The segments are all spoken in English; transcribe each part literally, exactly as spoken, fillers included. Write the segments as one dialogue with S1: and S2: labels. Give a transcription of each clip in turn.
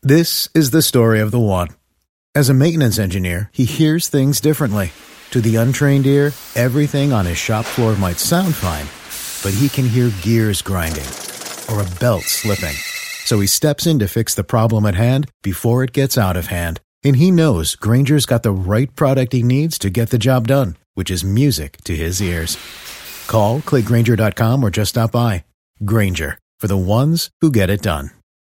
S1: This is the story of the one. As a maintenance engineer, he hears things differently. To the untrained ear, everything on his shop floor might sound fine, but he can hear gears grinding or a belt slipping. So he steps in to fix the problem at hand before it gets out of hand. And he knows Grainger's got the right product he needs to get the job done, which is music to his ears. Call, click Grainger dot com, or just stop by. Grainger, for the ones who get it done.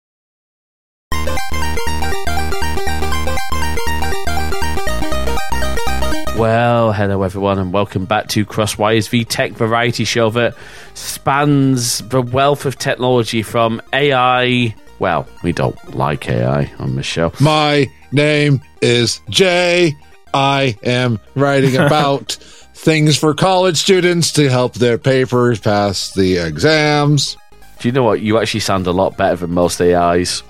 S2: Well, hello everyone, and welcome back to Crosswires, the tech variety show that spans the wealth of technology from A I. Well, we don't like A I on this show.
S3: My name is Jay. I am writing about things for college students to help their papers pass the exams.
S2: Do you know what? You actually sound a lot better than most A Is.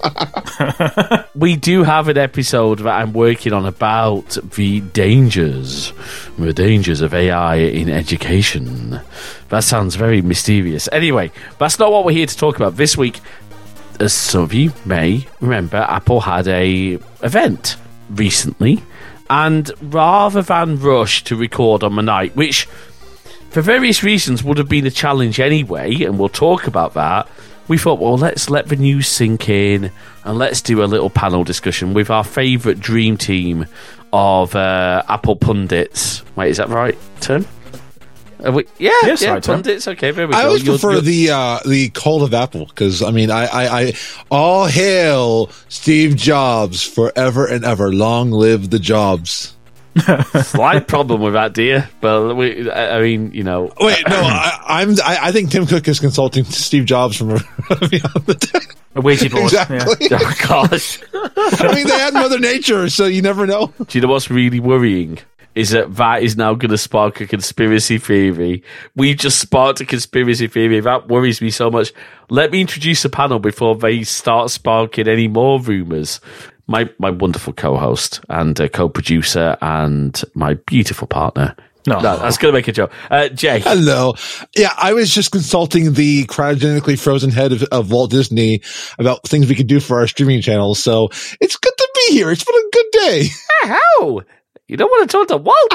S2: We do have an episode that I'm working on about the dangers, the dangers of A I in education. That sounds very mysterious. Anyway, that's not what we're here to talk about. This week, as some of you may remember, Apple had a event recently, and rather than rush to record on the night, which for various reasons would have been a challenge anyway, and we'll talk about that, we thought, well, let's let the news sink in and let's do a little panel discussion with our favourite dream team of uh, Apple pundits. Wait, is that the right term? Are we, yeah,
S4: yes,
S2: yeah,
S4: right
S2: pundits. Okay, there we
S3: I
S2: go.
S3: always
S2: You're,
S3: prefer
S2: you're,
S3: the uh, the cult of Apple because I mean, I, I, I all hail Steve Jobs forever and ever. Long live the Jobs.
S2: Slight problem with that, dear. But we, I mean, you know.
S3: Wait, no, I, I'm. I, I think Tim Cook is consulting Steve Jobs from Beyond the Dead.
S4: A Ouija board.
S3: Exactly.
S4: Yeah.
S2: Oh gosh.
S3: I mean, they had Mother Nature, so you never know.
S2: Do you know what's really worrying? Is that that is now going to spark a conspiracy theory. We've just sparked a conspiracy theory. That worries me so much. Let me introduce the panel before they start sparking any more rumours. My my wonderful co-host and uh, co-producer and my beautiful partner.
S4: No,
S2: no I was going to make a joke. Uh, Jay.
S3: Hello. Yeah, I was just consulting the cryogenically frozen head of, of Walt Disney about things we could do for our streaming channels. So it's good to be here. It's been a good day.
S2: How? You don't want to talk to Walt?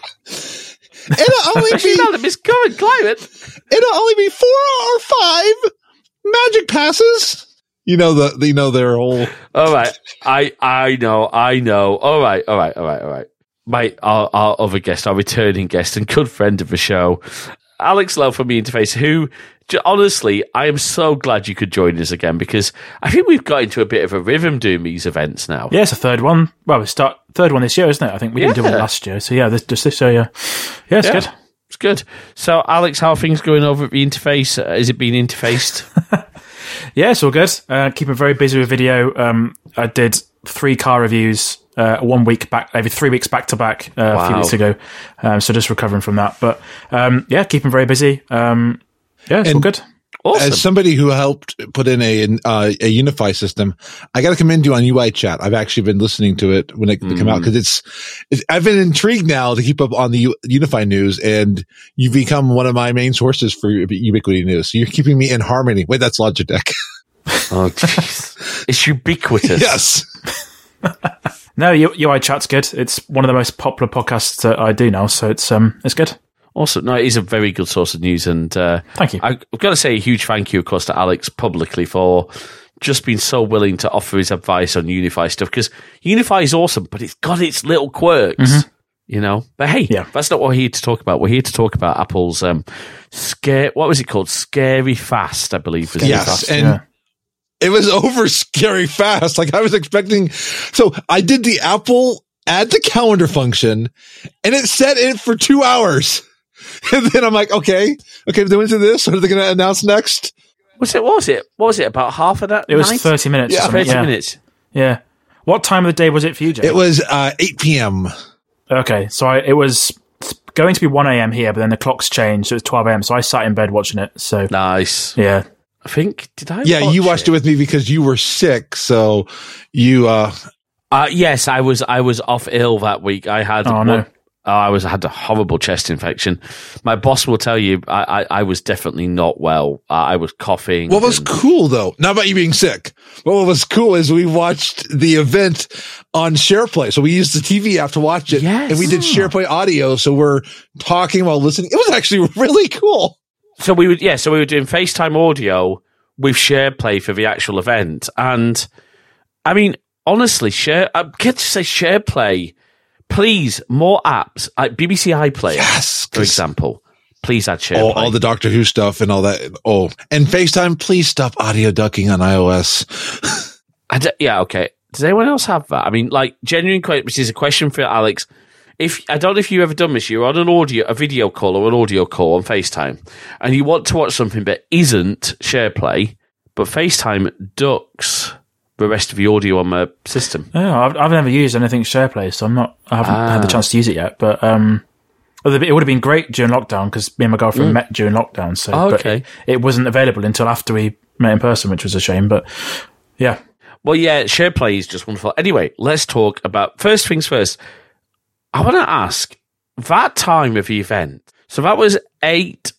S3: It'll only
S2: Especially
S3: be
S2: not in this current climate.
S3: It'll only be four or five magic passes. You know the, the you know their whole.
S2: All right, I I know I know. All right, all right, all right, all right. My our, our other guest, our returning guest and good friend of the show, Alex Lowe from the Interface. Who, honestly, I am so glad you could join us again because I think we've got into a bit of a rhythm doing these events now.
S4: Yeah, it's a third one. Well, we start third one this year, isn't it? I think we didn't
S2: yeah.
S4: do it last year, so yeah, this, just this year. Yeah, yeah, it's
S2: yeah,
S4: good.
S2: It's good. So, Alex, how are things going over at the Interface? Uh, is it being interfaced?
S4: Yeah, it's all good. Uh, keeping very busy with video. Um, I did three car reviews, uh, one week back, maybe three weeks back to back uh,
S2: wow.
S4: a few weeks ago. Um, so just recovering from that. But um, yeah, keeping very busy. Um, yeah, it's
S3: and
S4: all good.
S2: Awesome.
S3: As somebody who helped put in a uh, a Unify system, I got to commend you on U I Chat. I've actually been listening to it when it mm. came out because it's, it's. I've been intrigued now to keep up on the U, Unify news, and you've become one of my main sources for Ubiquity news. So you're keeping me in harmony. Wait, that's Logitech.
S2: Oh, jeez. It's ubiquitous.
S3: Yes.
S4: No, U I Chat's good. It's one of the most popular podcasts that I do now, so it's um, it's good.
S2: Also, no, it is a very good source of news, and uh,
S4: thank you.
S2: I've got to say a huge thank you, of course, to Alex publicly for just being so willing to offer his advice on Unify stuff, because Unify is awesome, but it's got its little quirks, mm-hmm. you know. But hey,
S4: yeah.
S2: that's not what we're here to talk about. We're here to talk about Apple's um, scare. What was it called? Scary Fast, I believe. Was
S3: yes,
S2: fast.
S3: and. Yeah. It was over scary fast. Like I was expecting. So I did the Apple add to calendar function and it set it for two hours. And then I'm like, okay, okay, they're into this. What are they going to announce next?
S2: Was it, what was it? What was it? About half of that?
S4: It was
S2: night?
S4: thirty minutes.
S2: Yeah, thirty
S4: yeah.
S2: minutes.
S4: Yeah. What time of the day was it for you, Jay?
S3: It was uh, eight p.m.
S4: Okay. So I, it was going to be one a.m. here, but then the clocks changed. So it was twelve a.m. So I sat in bed watching it. So
S2: nice.
S4: Yeah.
S2: I think, did I
S3: Yeah,
S2: watch
S3: you watched
S2: it?
S3: it with me because you were sick, so you... Uh,
S2: uh, yes, I was I was off ill that week. I had
S4: oh,
S2: one,
S4: no.
S2: Oh, I was I had a horrible chest infection. My boss will tell you I, I, I was definitely not well. Uh, I was coughing.
S3: What was
S2: and-
S3: cool, though, not about you being sick, but what was cool is we watched the event on SharePlay. So we used the T V app to watch it,
S2: Yes.
S3: and we did SharePlay audio. So we're talking while listening. It was actually really cool.
S2: So we would, yeah, so we were doing FaceTime audio with SharePlay for the actual event. And I mean, honestly, share, I get to say SharePlay. Please, more apps, like B B C iPlayer,
S3: Yes,
S2: for example. Please add SharePlay.
S3: All, all the Doctor Who stuff and all that. Oh, and FaceTime, please stop audio ducking on iOS.
S2: I d- yeah, okay. Does anyone else have that? I mean, like, genuine question, which is a question for Alex. If I don't know if you've ever done this, you're on an audio, a video call or an audio call on FaceTime, and you want to watch something that isn't SharePlay, but FaceTime ducks the rest of the audio on the system.
S4: Yeah, I've, I've never used anything SharePlay, so I'm not. I haven't
S2: Ah.
S4: had the chance to use it yet. But um, it would have been great during lockdown because me and my girlfriend
S2: Mm.
S4: met during lockdown. So,
S2: Oh,
S4: but
S2: okay.
S4: it, it wasn't available until after we met in person, which was a shame. But yeah,
S2: Well, yeah, SharePlay is just wonderful. Anyway, let's talk about first things first. I want to ask that time of the event. So that was eight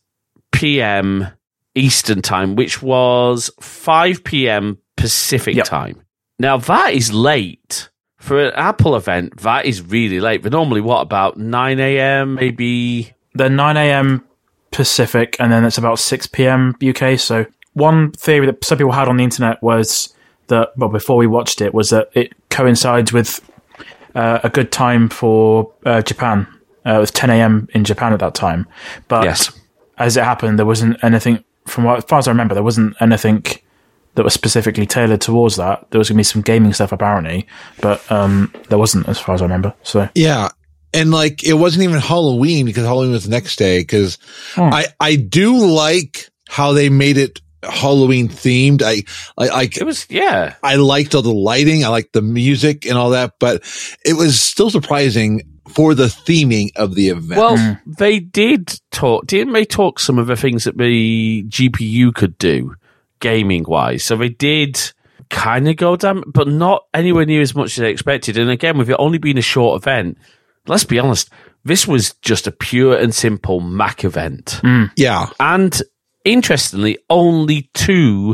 S2: p.m. Eastern time, which was five p.m. Pacific
S4: Yep.
S2: time. Now that is late for an Apple event. That is really late. But normally, what about nine a.m. maybe?
S4: they're nine a.m. Pacific, and then it's about six p.m. U K. So one theory that some people had on the internet was that, well, before we watched it, was that it coincides with uh, a good time for uh, Japan. Uh, it was ten a.m. in Japan at that time. But
S2: Yes.
S4: as it happened, there wasn't anything, from what, as far as I remember, there wasn't anything that was specifically tailored towards that. There was going to be some gaming stuff, apparently, but um, there wasn't, as far as I remember. So
S3: Yeah. And like, it wasn't even Halloween because Halloween was the next day. Cause
S4: Hmm.
S3: I, I do like how they made it Halloween themed. I, I, I,
S2: It was, yeah.
S3: I liked all the lighting. I liked the music and all that, but it was still surprising for the theming of the event.
S2: Well, they did talk, didn't they talk some of the things that the G P U could do gaming wise? So they did kind of go down, but not anywhere near as much as they expected. And again, with it only being a short event, let's be honest, this was just a pure and simple Mac event.
S3: yeah.
S2: And interestingly, only two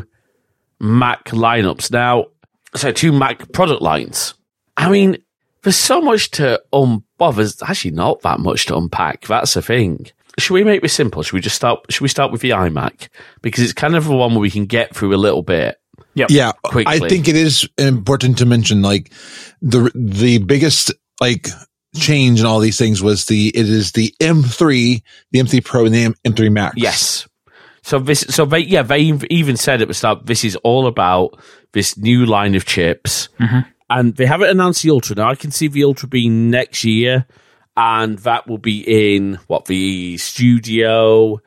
S2: Mac lineups. Now, so two Mac product lines. I mean, there's so much to um. Well, there's actually not that much to unpack. That's the thing. Should we make this simple? Should we just start? Should we start with the iMac because it's kind of the one where we can get through a little bit.
S4: yep.
S3: Yeah.
S2: Quickly.
S3: I think it is important to mention like the, the biggest like change in all these things was the, it is the M three, the M three Pro and the M- M3 Max.
S2: Yes. So this, so they, yeah, they even said at the start, this is all about this new line of chips.
S4: Mm-hmm.
S2: And they haven't announced the Ultra. Now, I can see the Ultra being next year, and that will be in, what, the Studio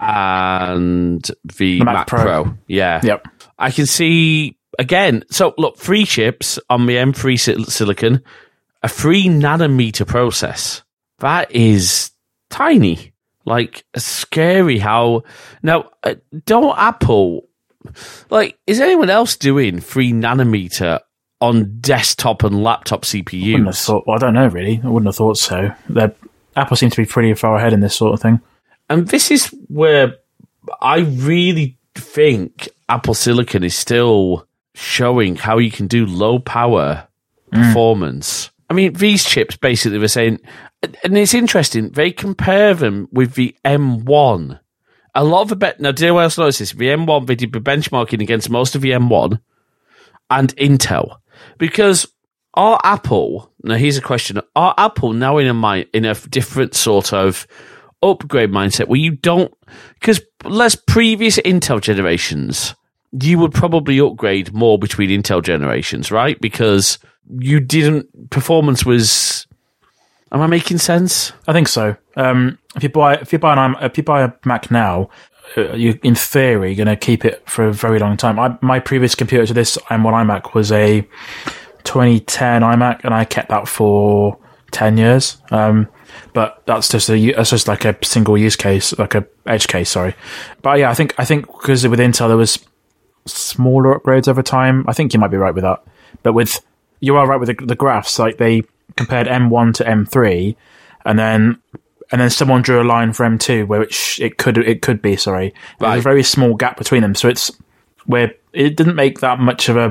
S2: and the,
S4: The Mac
S2: Mac,
S4: Pro.
S2: Pro. Yeah.
S4: Yep.
S2: I can see, again, so look, three chips on the M three sil- silicon, a three nanometer process. That is tiny. Like, scary how... Now, uh, don't Apple... Like, is anyone else doing three nanometer on desktop and laptop C P
S4: Wouldn't have
S2: Us?
S4: thought, well, I don't know, really. I wouldn't have thought so. They're, Apple seems to be pretty far ahead in this sort of thing.
S2: And this is where I really think Apple Silicon is still showing how you can do low power performance. I mean, these chips basically were saying, and it's interesting, they compare them with the M one. A lot of the bet now, did anyone else notice this? The M one, they did the benchmarking against most of the M one and Intel. Because are Apple, now here's a question, are Apple now in a mind, in a different sort of upgrade mindset where you don't, because less previous Intel generations, you would probably upgrade more between Intel generations, right? Because you didn't, performance was, am I making sense?
S4: I think so. Um, if you buy, if you buy an, if you buy a Mac now, uh, you in theory going to keep it for a very long time. I, my previous computer to this M one iMac was a twenty ten iMac, and I kept that for ten years. Um, but that's just a that's just like a single use case, like a edge case. Sorry, but yeah, I think I think because with Intel there was smaller upgrades over time. I think you might be right with that, but with you are right with the, the graphs. Like they compared M one to M three. and then and then someone drew a line for M two where it sh- it could it could be sorry. There's
S2: Right.
S4: a very small gap between them, so it's where it didn't make that much of a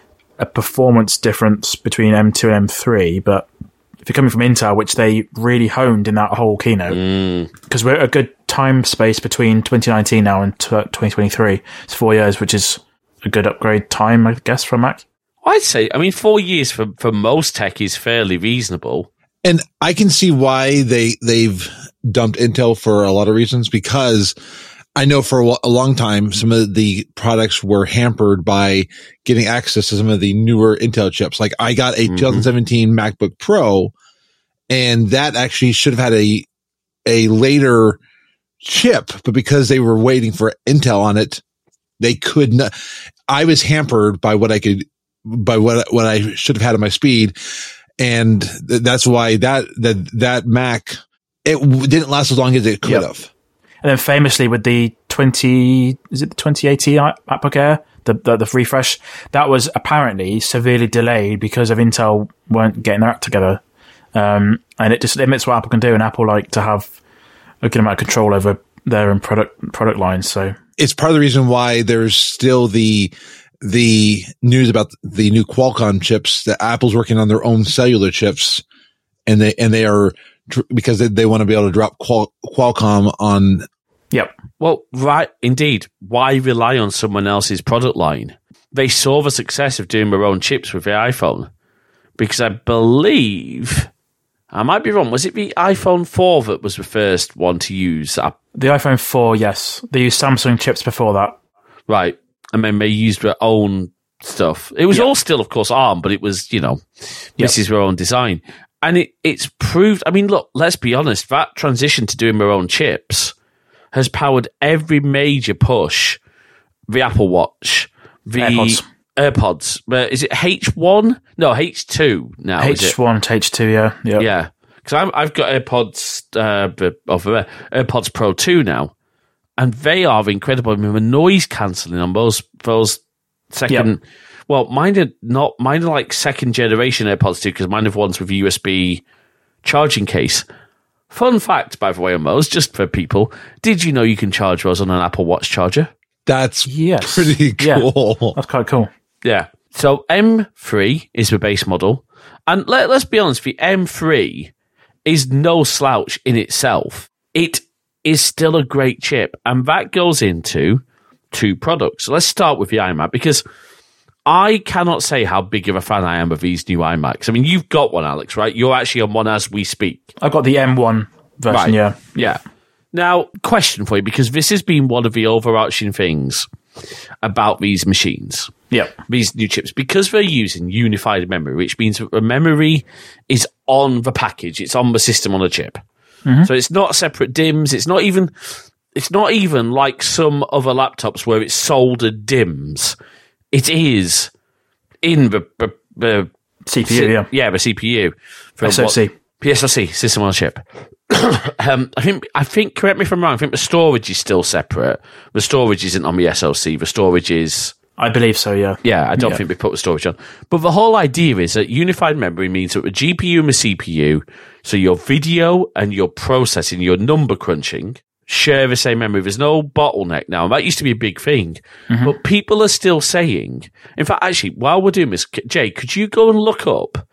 S4: a performance difference between M two and M three, but if you're coming from Intel, which they really honed in that whole keynote, because we're a good time space between twenty nineteen now and t- twenty twenty-three. It's four years, which is a good upgrade time, I guess, for Mac.
S2: I'd say, I mean, four years for, for most tech is fairly reasonable.
S3: And I can see why they, they've dumped Intel for a lot of reasons, because I know for a, a long time, some of the products were hampered by getting access to some of the newer Intel chips. Like I got a mm-hmm. twenty seventeen MacBook Pro, and that actually should have had a, a later chip, but because they were waiting for Intel on it, they could not, I was hampered by what I could, by what, what I should have had on my speed. And th- that's why that, that, that Mac, it w- didn't last as long as it could yep. have.
S4: And then famously with the twenty, is it the twenty eighteen MacBook Air, the, the the refresh, that was apparently severely delayed because of Intel weren't getting their act together, um, and it just limits what Apple can do. And Apple like to have a good amount of control over their own product product lines. So
S3: it's part of the reason why there's still the the news about the new Qualcomm chips that Apple's working on their own cellular chips, and they and they are because they, they want to be able to drop Qual- Qualcomm on.
S4: Yep.
S2: Well, right, indeed. Why rely on someone else's product line? They saw the success of doing their own chips with the iPhone, because I believe, I might be wrong, was it the iPhone four that was the first one to use that?
S4: The iPhone four, yes. They used Samsung chips before that.
S2: Right. And then they used their own stuff. It was
S4: yep.
S2: all still, of course, ARM, but it was, you know,
S4: yep.
S2: this is their own design. And it, it's proved, I mean, look, let's be honest, that transition to doing their own chips has powered every major push. The Apple Watch, the
S4: AirPods.
S2: AirPods. Uh, is it H one? No, H two now.
S4: H one to H two, yeah. Yep.
S2: Yeah. Because I've got AirPods, uh, over there, AirPods Pro two now, and they are incredible. I mean, the noise cancelling on those, those second, yep. well, mine are not, mine are like second generation AirPods two, because mine are ones with U S B charging case. Fun fact, by the way, on those, just for people, did you know you can charge those on an Apple Watch charger?
S3: That's
S4: yes.
S3: pretty cool.
S4: Yeah, that's quite cool.
S2: Yeah. So M three is the base model. And let, let's be honest, the M three is no slouch in itself. It is still a great chip. And that goes into two products. So let's start with the iMac, because I cannot say how big of a fan I am of these new iMacs. I mean, you've got one, Alex, right? You're actually on one as we speak.
S4: I've got the M one version,
S2: right.
S4: yeah.
S2: Yeah. Now, question for you, because this has been one of the overarching things about these machines.
S4: Yeah.
S2: These new chips. Because they're using unified memory, which means that the memory is on the package. It's on the system on a chip. Mm-hmm. So it's not separate D I Ms. It's not even, it's not even like some other laptops where it's soldered D I Ms. It is in the, the, the
S4: C P U, yeah.
S2: Yeah, the C P U.
S4: S O C.
S2: What, S O C, system on a chip. um, I think, I think, correct me if I'm wrong, I think the storage is still separate. The storage isn't on the S O C. The storage is...
S4: I believe so, yeah.
S2: Yeah, I don't
S4: yeah.
S2: think we put the storage on. But the whole idea is that unified memory means that the G P U and the C P U, so your video and your processing, your number crunching, share the same memory. There's no bottleneck now. That used to be a big thing. Mm-hmm. But people are still saying... In fact, actually, while we're doing this, Jay, could you go and look up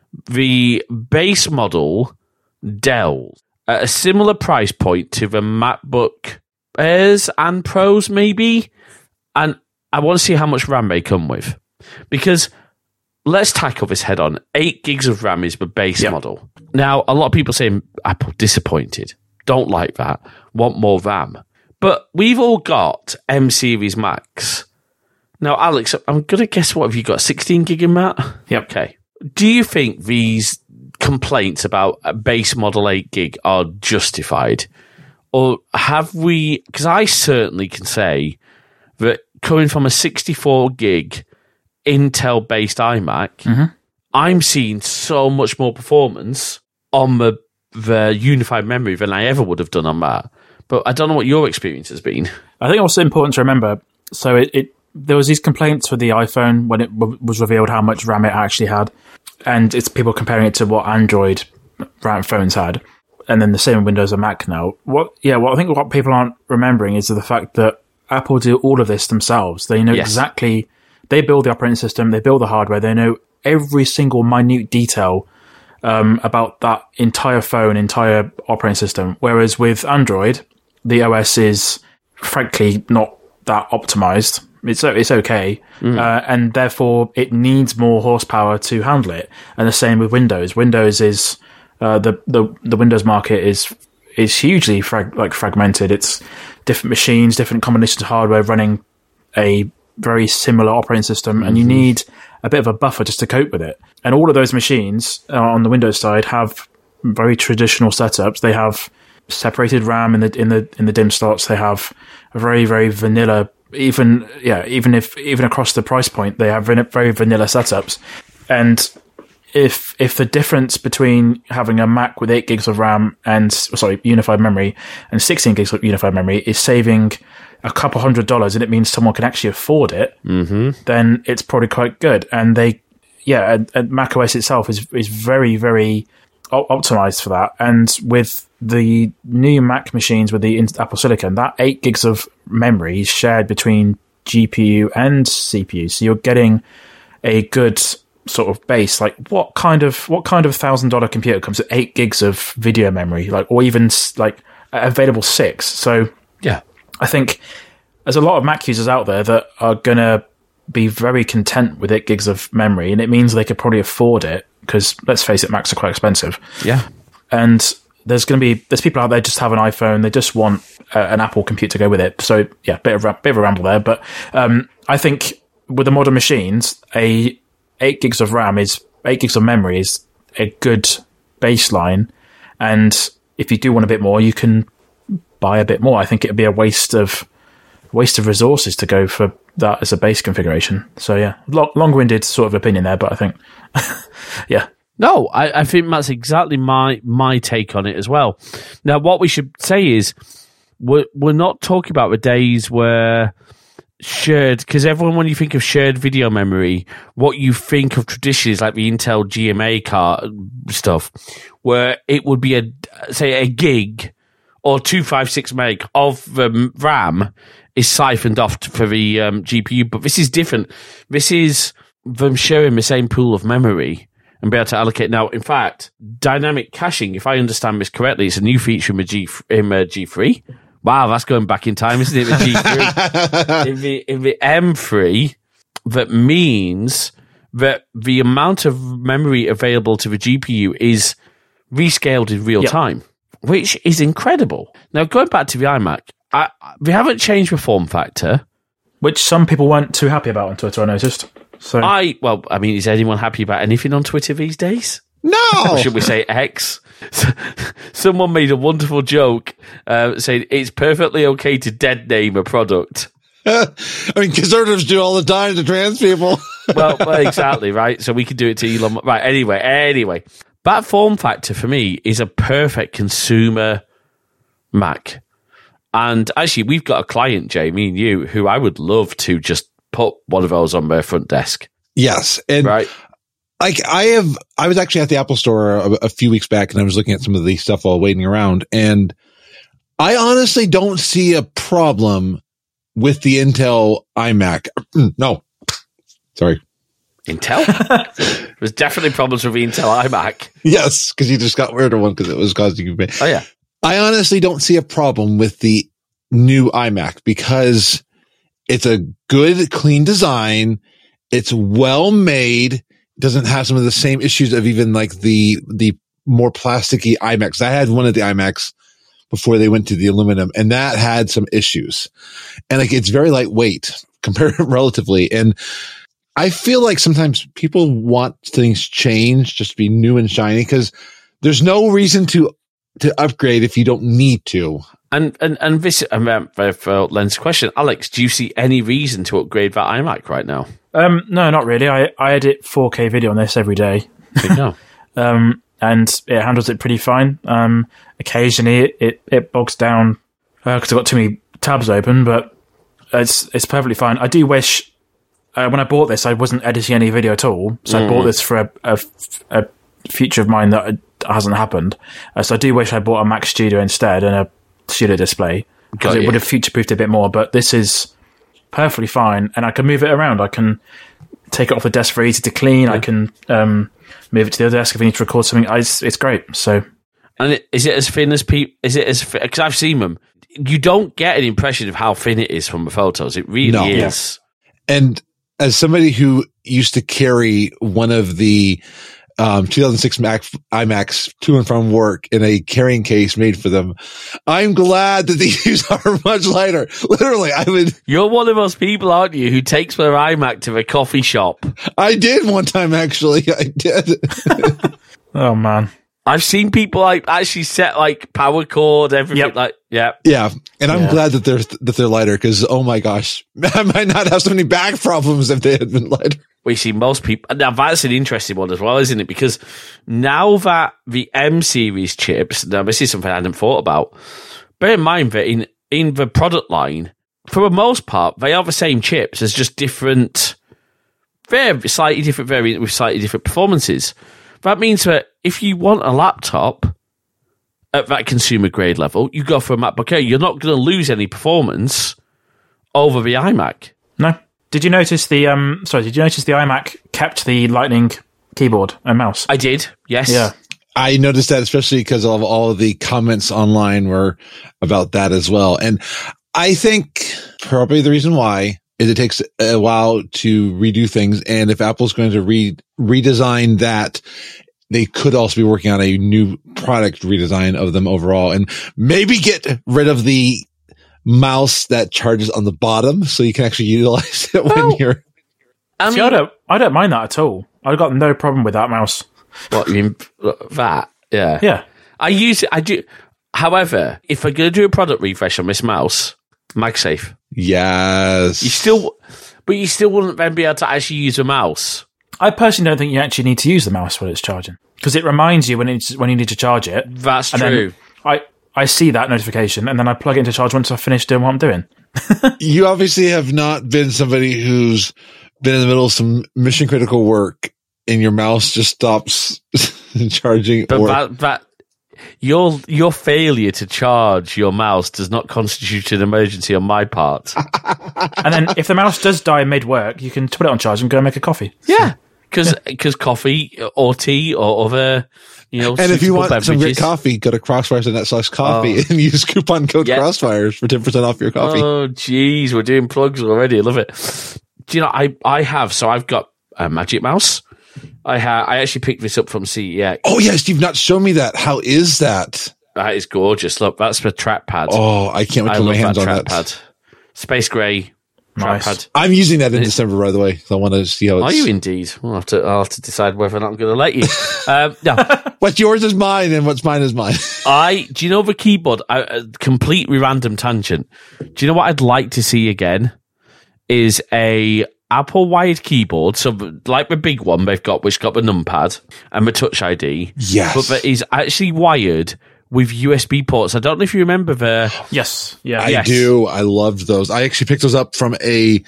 S2: the base model Dell at a similar price point to the MacBook Airs and Pros, maybe? And I want to see how much RAM they come with. Because let's tackle this head on. Eight gigs of RAM is the base yep. model. Now, a lot of people saying, Apple, disappointed. Don't like that. Want more RAM. But we've all got M Series Macs. Now, Alex, I'm going to guess, what have you got? sixteen gig in that?
S4: Yep.
S2: Okay. Do you think these complaints about a base model eight gig are justified? Or have we... Because I certainly can say that coming from a sixty-four gig Intel-based iMac,
S4: mm-hmm.
S2: I'm seeing so much more performance on the, the unified memory than I ever would have done on that. But I don't know what your experience has been.
S4: I think also important to remember, so it, it there was these complaints with the iPhone when it w- was revealed how much RAM it actually had, and it's people comparing it to what Android RAM phones had. and then the same in Windows and Mac now. What, yeah, what I think what people aren't remembering is the fact that Apple do all of this themselves. They know yes. exactly, they build the operating system, they build the hardware, they know every single minute detail um, about that entire phone, entire operating system. Whereas with Android, the O S is frankly not that optimized. It's it's okay, mm. uh, and therefore it needs more horsepower to handle it. And the same with Windows. Windows is uh, the the the Windows market is is hugely frag- like fragmented. It's different machines, different combinations of hardware running a very similar operating system, mm-hmm. and you need a bit of a buffer just to cope with it. And all of those machines uh, on the Windows side have very traditional setups. They have separated RAM in the in the in the DIMM slots. They have a very very vanilla. Even yeah, even if even across the price point, they have very vanilla setups. And if if the difference between having a Mac with eight gigs of RAM and sorry unified memory and sixteen gigs of unified memory is saving a couple hundred dollars, and it means someone can actually afford it,
S2: mm-hmm.
S4: then it's probably quite good. And they yeah, and, and macOS itself is is very very optimized for that. And with the new Mac machines with the Apple Silicon, that eight gigs of memory is shared between G P U and C P U. So you're getting a good sort of base. Like what kind of what kind of thousand dollar computer comes with eight gigs of video memory, like or even like available six? So
S2: yeah,
S4: I think there's a lot of Mac users out there that are gonna be very content with eight gigs of memory, and it means they could probably afford it because let's face it, Macs are quite expensive.
S2: Yeah,
S4: and there's going to be there's people out there just have an iPhone, they just want uh, an Apple computer to go with it. So yeah, bit of bit of a ramble there, but um, I think with the modern machines, a eight gigs of RAM is eight gigs of memory is a good baseline, and if you do want a bit more, you can buy a bit more. I think it'd be a waste of waste of resources to go for that as a base configuration. So yeah, Lo- long-winded sort of opinion there, but I think yeah.
S2: No, I, I think that's exactly my my take on it as well. Now, what we should say is we're we're not talking about the days where shared, because everyone, when you think of shared video memory, what you think of traditionally is like the Intel G M A card stuff, where it would be a say a gig or two five six meg of um, RAM is siphoned off for the um, G P U. But this is different. This is them sharing the same pool of memory and be able to allocate. Now, in fact, dynamic caching, if I understand this correctly, it's a new feature in the G in uh, G three. Wow, that's going back in time, isn't it? The G three. in the in the M three, that means that the amount of memory available to the G P U is rescaled in real yep. time, which is incredible. Now, going back to the iMac, I, we haven't changed the form factor,
S4: which some people weren't too happy about on Twitter, I noticed. So
S2: I well, I mean, is anyone happy about anything on Twitter these days?
S3: No.
S2: Or should we say X? Someone made a wonderful joke uh, saying it's perfectly okay to dead name a product.
S3: I mean, conservatives do all the time to trans people.
S2: well, well, exactly, right? So we could do it to Elon. Right, anyway, anyway. That form factor for me is a perfect consumer Mac. And actually, we've got a client, Jay, me and you, who I would love to just put one of those on their front desk.
S3: Yes. And
S2: right.
S3: Like I have, I was actually at the Apple Store a, a few weeks back, and I was looking at some of the stuff while waiting around, and I honestly don't see a problem with the Intel iMac. No, sorry,
S2: Intel. There's definitely problems with the Intel iMac.
S3: Yes, because you just got rid of one because it was causing you pain.
S2: Oh yeah.
S3: I honestly don't see a problem with the new iMac because it's a good, clean design. It's well made. Doesn't have some of the same issues of even like the the more plasticky iMacs. I had one of the iMacs before they went to the aluminum, and that had some issues. And like it's very lightweight compared relatively. And I feel like sometimes people want things changed, just to be new and shiny, because there's no reason to to upgrade if you don't need to.
S2: And and and this um, for Len's question, Alex, do you see any reason to upgrade that iMac right now?
S4: Um, no, not really. I, I edit four K video on this every day.
S2: No.
S4: um, and it handles it pretty fine. Um, occasionally it, it, it bogs down because uh, I've got too many tabs open, but it's it's perfectly fine. I do wish uh, when I bought this, I wasn't editing any video at all. So mm. I bought this for a, a, a future of mine that I hasn't happened. Uh, so I do wish I bought a Mac Studio instead and a Studio Display, because it would have future-proofed a bit more, but this is perfectly fine, and I can move it around. I can take it off the desk for easy to clean. Yeah. I can um, move it to the other desk if I need to record something. I, it's, it's great. So,
S2: and it, is it as thin as people? Is it as because I've seen them? You don't get an impression of how thin it is from the photos. It really no. is.
S3: Yeah. And as somebody who used to carry one of the um, two thousand six Mac iMacs to and from work in a carrying case made for them, I'm glad that these are much lighter. Literally, I would.
S2: You're one of those people, aren't you, who takes their iMac to the coffee shop?
S3: I did one time, actually. I did.
S4: Oh man.
S2: I've seen people like actually set like power cord, everything yep. like yeah,
S3: yeah. And I'm yeah. glad that they're that they're lighter because oh my gosh, I might not have so many back problems if they had been lighter.
S2: We see most people now. That's an interesting one as well, isn't it? Because now that the M series chips, now this is something I hadn't thought about. Bear in mind that in in the product line, for the most part, they are the same chips. There's just different, very slightly different variant with slightly different performances. That means that if you want a laptop at that consumer grade level, you go for a MacBook Air. You're not going to lose any performance over the iMac.
S4: No. Did you notice the um? Sorry, did you notice the iMac kept the Lightning keyboard and mouse?
S2: I did. Yes.
S4: Yeah.
S3: I noticed that especially because of all of the comments online were about that as well, and I think probably the reason why is it takes a while to redo things. And if Apple's going to re- redesign that, they could also be working on a new product redesign of them overall and maybe get rid of the mouse that charges on the bottom so you can actually utilize it well, when you're.
S4: I mean, See, I don't, I don't mind that at all. I've got no problem with that mouse.
S2: What, you mean that? Yeah.
S4: Yeah.
S2: I use it. I do. However, if I'm going to do a product refresh on this mouse, MagSafe.
S3: Yes.
S2: You still, but you still wouldn't then be able to actually use a mouse.
S4: I personally don't think you actually need to use the mouse when it's charging because it reminds you when it's when you need to charge it.
S2: That's
S4: and
S2: true.
S4: I I see that notification and then I plug it into charge once I've finished doing what I'm doing.
S3: You obviously have not been somebody who's been in the middle of some mission critical work and your mouse just stops charging.
S2: But
S3: or-
S2: that, that Your your failure to charge your mouse does not constitute an emergency on my part.
S4: And then if the mouse does die mid-work, you can put it on charge and go and make a coffee.
S2: Yeah, because yeah. coffee or tea or other, you know,
S3: and if you want
S2: beverages.
S3: some great coffee, go to crossfires dot net slash coffee oh. and use coupon code yep. Crossfires for ten percent off your coffee.
S2: Oh, jeez, we're doing plugs already. I love it. Do you know, I, I have, so I've got a Magic Mouse. I ha- I actually picked this up from C E X.
S3: Oh, yes, you've not shown me that. How is that?
S2: That is gorgeous. Look, that's the trackpad.
S3: Oh, I can't wait to put my hands that on that.
S2: Trackpad. Space grey
S4: nice.
S2: trackpad.
S3: I'm using that in December, by the way. So I want to see how it's...
S2: Are you indeed? We'll have to, I'll have to decide whether or not I'm going to let you. um, no.
S3: What's yours is mine, and what's mine is mine.
S2: I Do you know the keyboard? I, a completely random tangent. Do you know what I'd like to see again? Is a... Apple wired keyboard, so like the big one they've got, which got the numpad and the Touch I D.
S3: Yes.
S2: But that is actually wired with U S B ports. I don't know if you remember the...
S4: Yes. Yeah.
S3: I
S2: yes.
S3: do. I loved those. I actually picked those up from a...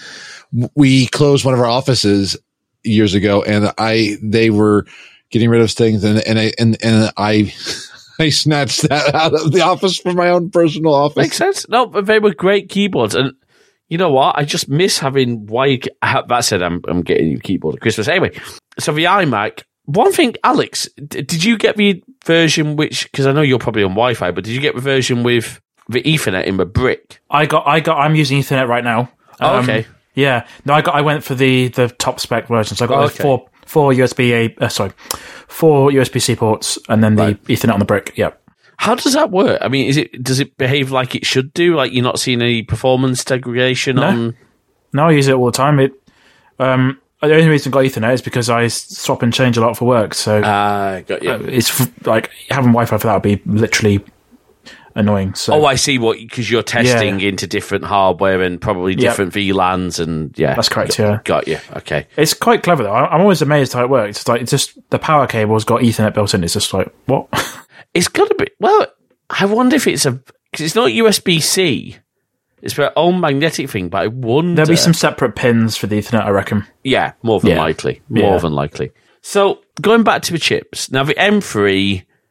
S3: We closed one of our offices years ago, and I they were getting rid of things, and and I and, and I... I snatched that out of the office for my own personal office.
S2: Makes sense. No, but they were great keyboards, and you know what? I just miss having wired. That said, I'm I'm getting a new keyboard at Christmas anyway. So the iMac. One thing, Alex, d- did you get the version which? Because I know you're probably on Wi-Fi, but did you get the version with the Ethernet in the brick?
S4: I got. I got. I'm using Ethernet right now.
S2: Oh,
S4: um,
S2: okay.
S4: Yeah. No, I got. I went for the the top spec version. So I got
S2: oh,
S4: okay.
S2: okay.
S4: four four U S B A. Uh, sorry, four U S B C ports, and then the right. Ethernet on the brick. Yep.
S2: How does that work? I mean, is it does it behave like it should do? Like you're not seeing any performance degradation
S4: no.
S2: on?
S4: No, I use it all the time. It. Um, the only reason I got Ethernet is because I swap and change a lot for work. So
S2: uh, got you.
S4: Uh, it's f- like having Wi-Fi for that would be literally annoying. So.
S2: Oh, I see. What because you're testing
S4: yeah.
S2: into different hardware and probably different
S4: yep.
S2: V LANs and yeah,
S4: that's correct.
S2: Got,
S4: yeah,
S2: got you. Okay,
S4: it's quite clever though. I'm always amazed how it works. It's like it's just the power cable's got Ethernet built in. It's just like what?
S2: It's got to be. Well, I wonder if it's a because it's not U S B C. It's their own magnetic thing, but I wonder...
S4: There'll be some separate pins for the Ethernet, I reckon.
S2: Yeah, more than
S4: yeah.
S2: likely. More
S4: yeah.
S2: than likely. So, going back to the chips. Now, the M three,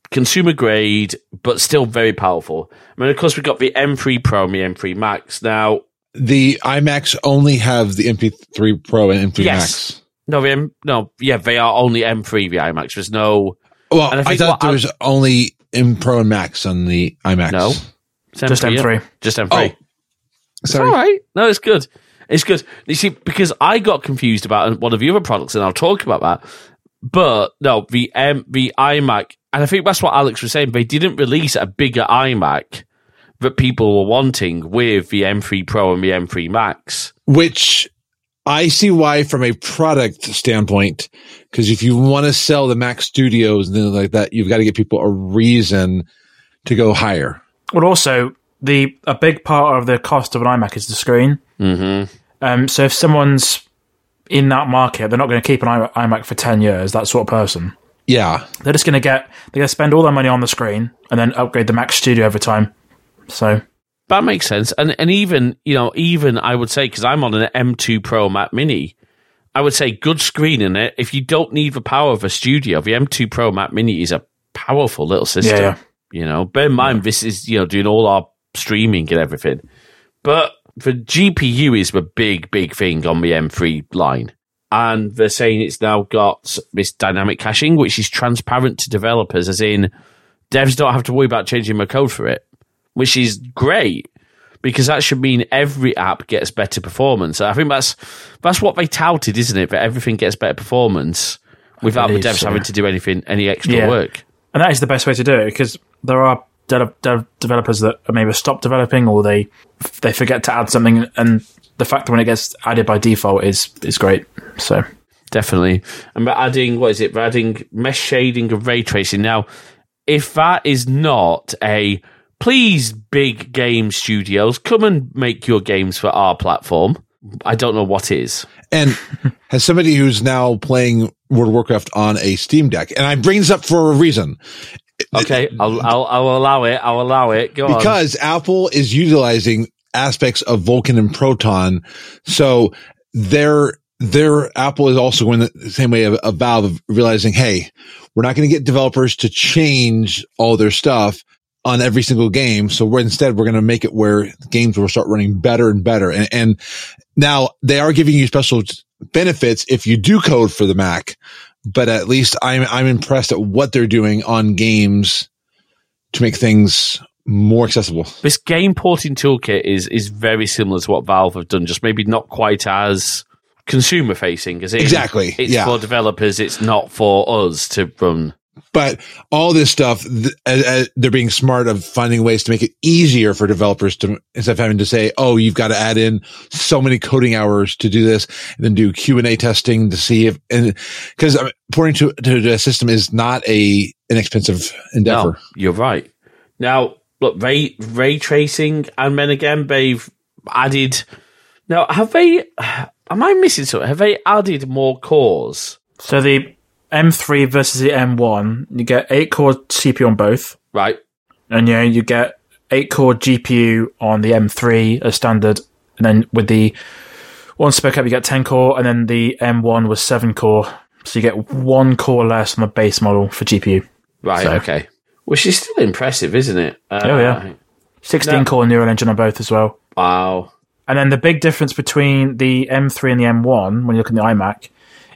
S2: consumer grade, but still very powerful. I mean, of course, we've got the M three Pro and the M three Max. Now,
S3: the iMacs only have the M three Pro and M three
S2: yes.
S3: Max.
S2: No, the M, no, yeah, they are only M three, the iMacs. There's no...
S3: Well, I, I thought there
S2: I,
S3: was only M Pro and Max on the iMacs.
S2: No.
S4: M Just M three.
S2: Yeah. Just M three.
S3: Oh, sorry.
S2: It's all right. No, it's good. It's good. You see, because I got confused about one of the other products, and I'll talk about that. But, no, the um, the iMac, and I think that's what Alex was saying, they didn't release a bigger iMac that people were wanting with the M three Pro and the M three Max.
S3: Which... I see why from a product standpoint, because if you want to sell the Mac Studios and things like that, you've got to give people a reason to go higher.
S4: Well, also, the a big part of the cost of an iMac is the screen.
S2: Mm-hmm.
S4: Um, so if someone's in that market, they're not going to keep an iMac for ten years, that sort of person.
S3: Yeah.
S4: They're just going to get, they're going to spend all their money on the screen and then upgrade the Mac Studio over time. So...
S2: That makes sense. And and even, you know, even I would say, because I'm on an M two Pro Mac Mini, I would say good screen in it. If you don't need the power of a studio, the M two Pro Mac Mini is a powerful little system. Yeah, yeah. You know, bear in mind, yeah. this is, you know, doing all our streaming and everything. But the G P U is the big, big thing on the M three line. And they're saying it's now got this dynamic caching, which is transparent to developers, as in devs don't have to worry about changing the code for it. Which is great, because that should mean every app gets better performance. I think that's that's what they touted, isn't it? That everything gets better performance without the devs so. having to do anything, any extra yeah. work.
S4: And that is the best way to do it, because there are de- de- developers that maybe stop developing, or they they forget to add something, and the fact that when it gets added by default is is great. So
S2: definitely. And we're adding, what is it? We're adding mesh shading and ray tracing. Now, if that is not a... Please, big game studios, come and make your games for our platform. I don't know what is.
S3: And as somebody who's now playing World of Warcraft on a Steam Deck, and I bring this up for a reason.
S2: Okay, I'll, I'll, I'll allow it. I'll allow it. Go
S3: because
S2: on.
S3: Because Apple is utilizing aspects of Vulkan and Proton. So their, their Apple is also going the same way of, of Valve, of realizing, hey, we're not going to get developers to change all their stuff on every single game. So we're instead, we're going to make it where games will start running better and better. And, and now they are giving you special benefits if you do code for the Mac, but at least I'm, I'm impressed at what they're doing on games to make things more accessible.
S2: This game porting toolkit is, is very similar to what Valve have done, just maybe not quite as consumer facing as it
S3: exactly.
S2: It's
S3: yeah.
S2: for developers. It's not for us to run.
S3: But all this stuff, th- uh, they're being smart of finding ways to make it easier for developers to, instead of having to say, oh, you've got to add in so many coding hours to do this, and then do Q and A testing to see if, and because uh, porting to, to the system is not a inexpensive endeavor.
S2: No, you're right. Now, look, ray, ray tracing, and then again, they've added, now, have they, am I missing something? Have they added more cores?
S4: So the M three versus the M one, you get eight core C P U on both.
S2: Right.
S4: And yeah, you get eight core G P U on the M three as standard. And then with the one spec up, you get ten core. And then the M one was seven core. So you get one core less on the base model for G P U.
S2: Right, so. Okay. Which is still impressive, isn't it? Uh,
S4: oh, yeah. sixteen no. core neural engine on both as well.
S2: Wow.
S4: And then the big difference between the M three and the M one, when you look at the iMac,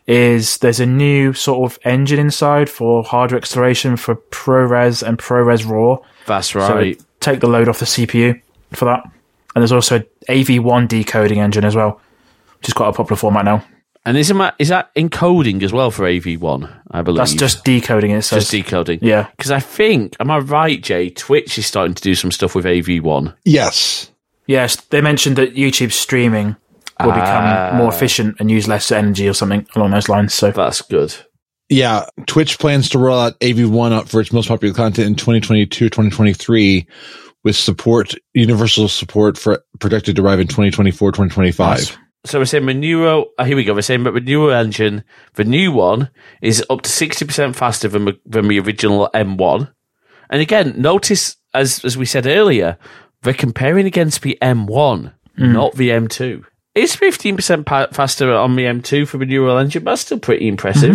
S4: is there's a new sort of engine inside for hardware acceleration for ProRes and ProRes RAW.
S2: That's right.
S4: So take the load off the C P U for that. And there's also an A V one decoding engine as well, which is quite a popular format now.
S2: And is that, is that encoding as well for A V one, I believe?
S4: That's just decoding it.
S2: Just decoding.
S4: Yeah.
S2: Because I think, am I right, Jay, Twitch is starting to do some stuff with A V one.
S3: Yes.
S4: Yes, they mentioned that YouTube streaming will become uh, more efficient and use less energy or something along those lines. So
S2: that's good.
S3: Yeah, Twitch plans to roll out A V one up for its most popular content in twenty twenty-two, twenty twenty-three, with support, universal support for projected to arrive in twenty twenty-four, twenty twenty-five. Nice.
S2: So we're saying the newer, oh, here we go, we're saying that the newer engine, the new one, is up to sixty percent faster than the, than the original M one. And again, notice, as as we said earlier, they're comparing against the M one, mm. not the M two. It's fifteen percent pa- faster on the M two for the neural engine, but that's still pretty impressive.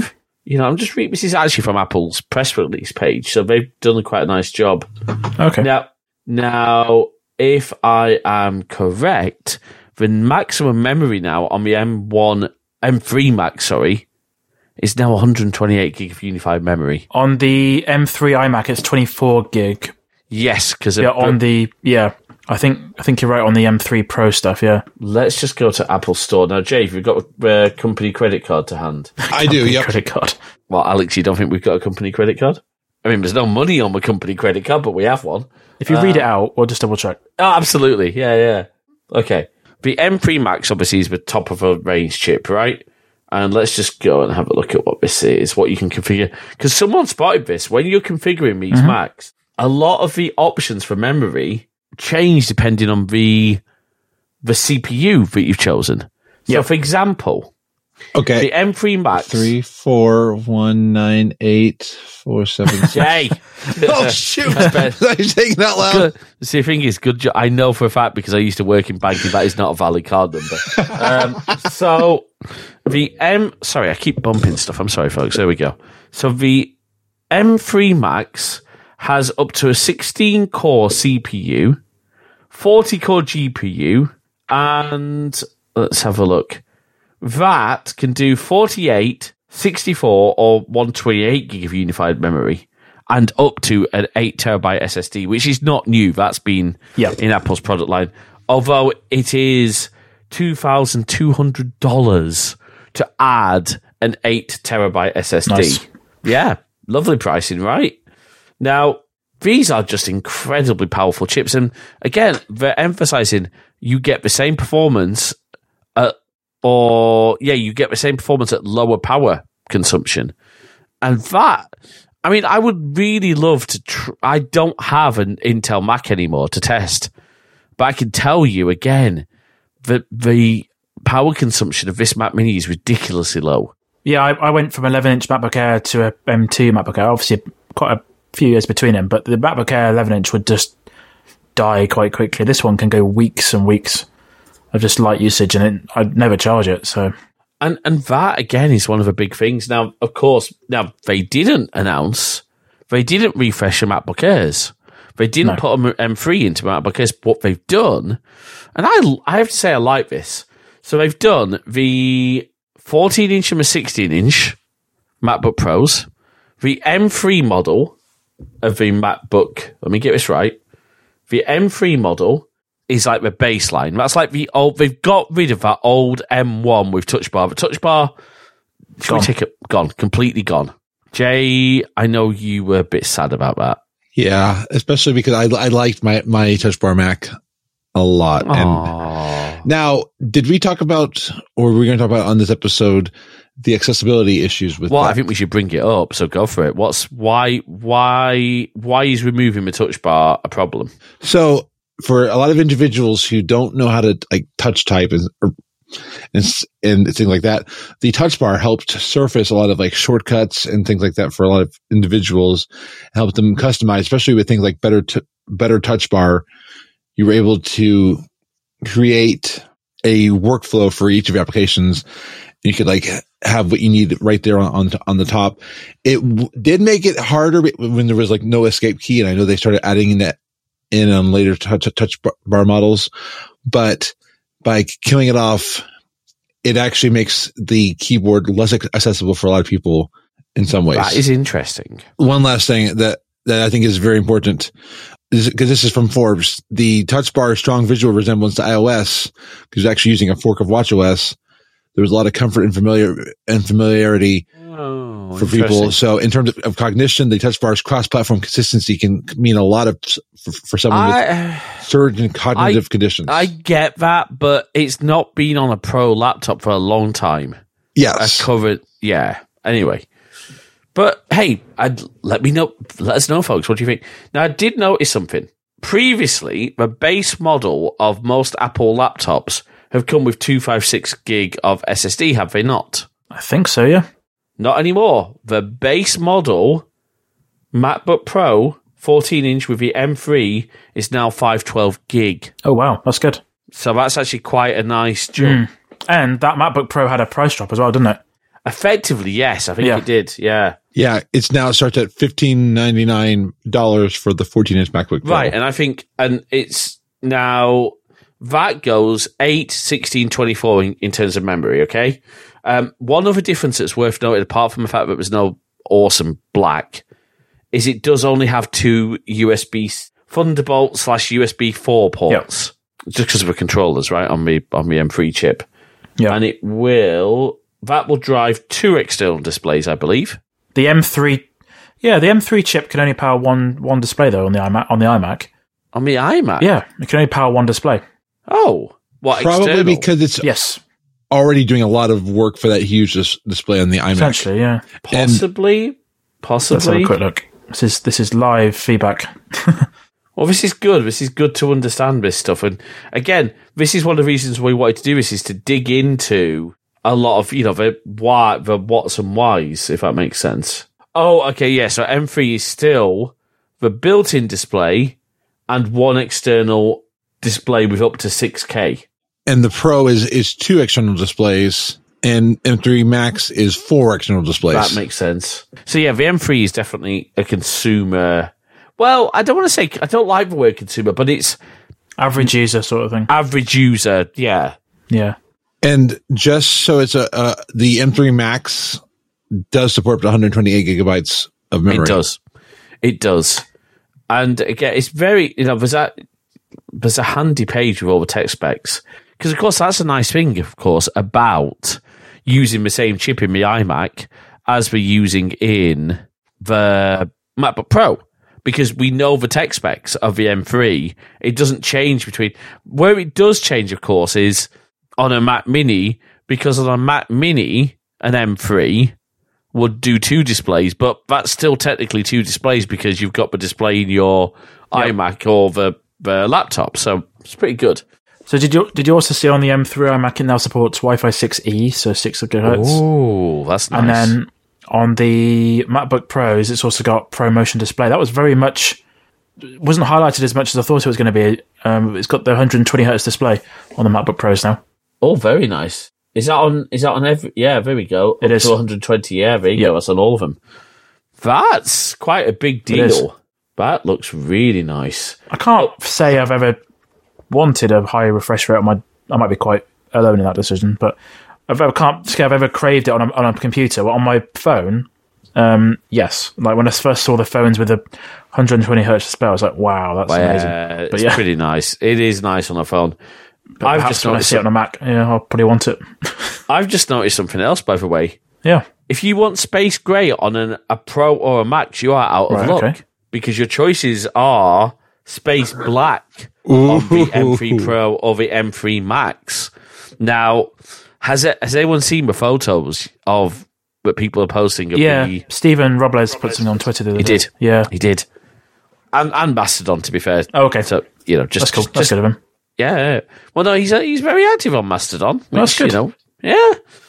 S2: You know, I'm just reading. This is actually from Apple's press release page, so they've done quite a nice job.
S4: Okay.
S2: Now, now, if I am correct, the maximum memory now on the M one, M three Mac, sorry, is now one hundred twenty-eight gig of unified memory.
S4: On the M three iMac, it's twenty-four gig.
S2: Yes, because
S4: yeah, on the yeah, I think I think you're right on the M three Pro stuff. Yeah.
S2: Let's just go to Apple Store now. Jay, have you got a uh, company credit card to hand?
S3: I do. Yeah,
S4: credit card.
S2: Well, Alex, you don't think we've got a company credit card? I mean, there's no money on the company credit card, but we have one.
S4: If you uh, read it out, we'll just double check.
S2: Oh, absolutely. Yeah, yeah. Okay. The M three Max obviously is the top of a range chip, right? And let's just go and have a look at what this is, what you can configure. Because someone spotted this. When you're configuring these mm-hmm. Macs, a lot of the options for memory change depending on the the C P U that you've chosen. So, yep. for example,
S3: okay,
S2: the M three Max
S3: three four one nine eight four seven six.
S2: Jay,
S3: oh shoot! I'm taking that loud.
S2: Good. See, the thing is, good. Jo- I know for a fact because I used to work in banking that is not a valid card number. um, so the M, sorry, I keep bumping stuff. I'm sorry, folks. There we go. So the M three Max has up to a sixteen core C P U, forty core G P U, and let's have a look. That can do forty-eight, sixty-four, or one twenty-eight gig of unified memory, and up to an eight terabyte S S D, which is not new. That's been
S4: yep.
S2: in Apple's product line. Although it is two thousand two hundred dollars to add an eight terabyte S S D.
S4: Nice.
S2: Yeah, lovely pricing, right? Now, these are just incredibly powerful chips. And again, they're emphasizing you get the same performance at, or yeah, you get the same performance at lower power consumption. And that, I mean, I would really love to, tr- I don't have an Intel Mac anymore to test, but I can tell you again that the power consumption of this Mac Mini is ridiculously low.
S4: Yeah, I, I went from eleven inch MacBook Air to a M two MacBook Air. Obviously, quite a few years between them, but the MacBook Air eleven inch would just die quite quickly. This one can go weeks and weeks of just light usage, and it, I'd never charge it. So,
S2: and and that again is one of the big things. Now, of course, now they didn't announce, they didn't refresh the MacBook Airs. They didn't no. put an M three into MacBook Airs. What they've done, and I I have to say I like this. So they've done the fourteen inch and the sixteen inch MacBook Pros, the M three model of the MacBook. Let me get this right. The M three model is like the baseline. That's like the old. They've got rid of that old M one with Touch Bar. The Touch Bar, should we take it? Gone, completely gone. Jay, I know you were a bit sad about that.
S3: Yeah, especially because I I liked my my Touch Bar Mac a lot.
S2: Aww.
S3: And now, did we talk about, or were we going to talk about on this episode, the accessibility issues with?
S2: Well,
S3: that?
S2: I think we should bring it up. So go for it. What's why why why is removing the Touch Bar a problem?
S3: So for a lot of individuals who don't know how to like touch type and or, and, and things like that, the Touch Bar helped surface a lot of like shortcuts and things like that for a lot of individuals, helped them customize, especially with things like better t- better Touch Bar. You were able to create a workflow for each of your applications. You could like have what you need right there on, on, on the top. It w- did make it harder when there was like no escape key. And I know they started adding that in on later touch, touch bar models, but by killing it off, it actually makes the keyboard less accessible for a lot of people in some ways.
S2: That is interesting.
S3: One last thing that, that I think is very important, because this is from Forbes, the Touch Bar's strong visual resemblance to iOS, because it's actually using a fork of watchOS. There was a lot of comfort and familiar and familiarity
S2: oh,
S3: for people. So in terms of, of cognition, the Touch Bar's cross-platform consistency can mean a lot of for, for someone
S2: I,
S3: with certain cognitive
S2: I,
S3: conditions.
S2: I get that, but it's not been on a pro laptop for a long time.
S3: Yes.
S2: I covered, yeah. Anyway. But hey, I'd, let me know, let us know, folks. What do you think? Now, I did notice something. Previously, the base model of most Apple laptops have come with two fifty-six gig of S S D, have they not?
S4: I think so, yeah.
S2: Not anymore. The base model MacBook Pro fourteen inch with the M three is now five twelve gig.
S4: Oh, wow. That's good.
S2: So that's actually quite a nice jump.
S4: Mm. And that MacBook Pro had a price drop as well, didn't it?
S2: Effectively, yes. I think
S4: Yeah.
S2: it did. Yeah.
S3: Yeah, it's now it starts at fifteen ninety-nine dollars for the fourteen inch MacBook Pro.
S2: Right, and I think, and it's now, that goes eight, sixteen, twenty-four in, in terms of memory, okay? Um, one other difference that's worth noting, apart from the fact that there's no awesome black, is it does only have two U S B Thunderbolt slash U S B four ports, yep. just because of the controllers, right, on the, on the M three chip.
S4: Yeah.
S2: And it will, that will drive two external displays, I believe.
S4: The M three, yeah, the M three chip can only power one one display though on the iMac. On the iMac,
S2: on the iMac,
S4: yeah, it can only power one display.
S2: Oh, what?
S3: Probably
S2: external?
S3: because it's
S4: yes
S3: already doing a lot of work for that huge dis- display on the iMac.
S4: Essentially, yeah,
S2: possibly, and possibly.
S4: Let's have a quick look. This is this is live feedback.
S2: Well, this is good. This is good to understand this stuff, and again, this is one of the reasons we wanted to do this is to dig into a lot of, you know, the why, the what's and whys, if that makes sense. Oh, okay, yeah. So M three is still the built-in display and one external display with up to six K.
S3: And the Pro is is two external displays, and M three Max is four external displays.
S2: That makes sense. So yeah, the M three is definitely a consumer. Well, I don't want to say I don't like the word consumer, but it's
S4: average user sort of thing.
S2: Average user, yeah,
S4: yeah.
S3: And just so it's a uh, the M three Max does support up to one hundred twenty-eight gigabytes of memory.
S2: It does, it does, and again, it's very you know there's that there's a handy page with all the tech specs because of course that's a nice thing, of course, about using the same chip in the iMac as we're using in the MacBook Pro. Because we know the tech specs of the M three, it doesn't change between... Where it does change, of course, is on a Mac Mini, because on a Mac Mini, an M three would do two displays, but that's still technically two displays because you've got the display in your yep. iMac or the, the laptop, so it's pretty good.
S4: So did you did you also see on the M three iMac it now supports Wi-Fi six E, so six gigahertz?
S2: Oh, that's nice.
S4: And then... on the MacBook Pros, it's also got ProMotion display. That was very much wasn't highlighted as much as I thought it was going to be. Um, it's got the one hundred twenty hertz display on the MacBook Pros now.
S2: Oh, very nice. Is that on? Is that on every? Yeah, there we go.
S4: It
S2: Up
S4: is
S2: to one hundred twenty. Yeah, there you yep. go. That's on all of them. That's quite a big deal. That looks really nice.
S4: I can't oh. say I've ever wanted a high refresh rate on my. I might be quite alone in that decision, but. I've ever, can't say I've ever craved it on a, on a computer. Well, on my phone, um, yes. Like when I first saw the phones with a one hundred twenty hertz display, I was like, "Wow, that's
S2: well,
S4: amazing."
S2: Uh,
S4: but
S2: it's
S4: yeah.
S2: pretty nice. It is nice on a phone.
S4: But
S2: I've
S4: just when I see it on a Mac, yeah, I'll probably want it.
S2: I've just noticed something else, by the way.
S4: Yeah.
S2: If you want space grey on an, a Pro or a Max, you are out of
S4: right,
S2: luck
S4: okay.
S2: because your choices are space black
S3: Ooh.
S2: on the M three Pro or the M three Max. Now. Has it, has anyone seen the photos of that people are posting? Of
S4: yeah,
S2: the,
S4: Stephen Robles put something on Twitter the other
S2: He
S4: day.
S2: did.
S4: Yeah,
S2: he did. And, and Mastodon, to be fair.
S4: Oh, okay.
S2: So you know, just
S4: that's cool.
S2: Just,
S4: that's good of him.
S2: Yeah. Well, no, he's he's very active on Mastodon. Which,
S4: that's good.
S2: You know, yeah.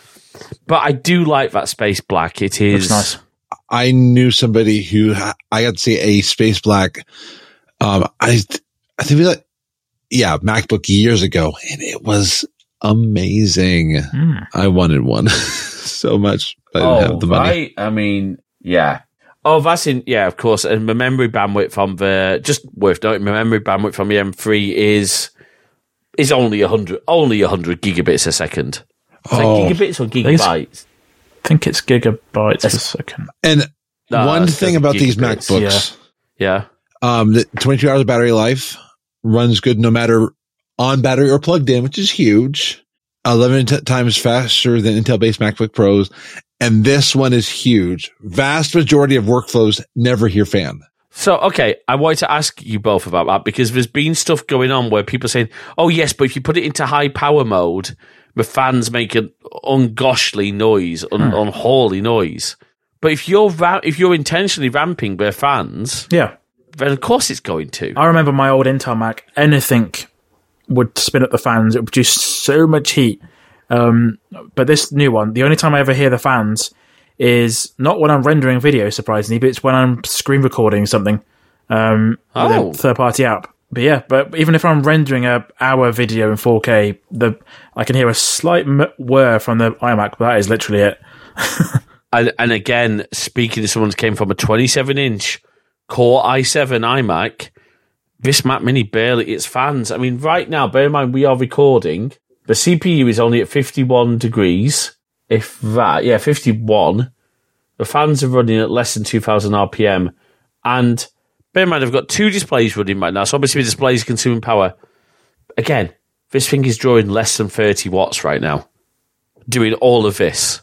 S2: But I do like that space black. It is
S4: looks nice.
S3: I knew somebody who I got to see a space black. Um, I I think we like yeah MacBook years ago, and it was. Amazing. Mm. I wanted one so much. I didn't
S2: oh,
S3: have the money.
S2: Right? I mean, yeah. Oh, that's in, yeah, of course. And the memory bandwidth on the, just worth noting, the memory bandwidth on the M three is is only one hundred, only one hundred gigabits a second. Oh. Like gigabits or gigabytes?
S4: I think it's gigabytes per second.
S3: And
S2: no,
S3: one thing about
S2: gigabits.
S3: These MacBooks,
S2: yeah, yeah.
S3: Um, the twenty-two hours of battery life runs good no matter on battery or plugged in, which is huge. eleven t- times faster than Intel-based MacBook Pros. And this one is huge. Vast majority of workflows never hear fan.
S2: So, okay, I wanted to ask you both about that because there's been stuff going on where people are saying, oh, yes, but if you put it into high power mode, the fans make an ungoshly noise, un- hmm. unholy noise. But if you're ra- if you're intentionally ramping their fans,
S4: yeah,
S2: then of course it's going to.
S4: I remember my old Intel Mac, anything would spin up the fans. It would produce so much heat. Um, but this new one, the only time I ever hear the fans is not when I'm rendering video, surprisingly, but it's when I'm screen recording something um,
S2: oh.
S4: with a third-party app. But yeah, but even if I'm rendering a hour video in four K, the I can hear a slight m- whir from the iMac, but that is literally it.
S2: and, and again, speaking to someone who came from a twenty-seven inch Core i seven iMac, this Mac Mini barely its fans. I mean, right now, bear in mind we are recording. The C P U is only at fifty-one degrees, if that. Yeah, fifty-one. The fans are running at less than two thousand R P M, and bear in mind, I've got two displays running right now, so obviously the display is consuming power. Again, this thing is drawing less than thirty watts right now, doing all of this.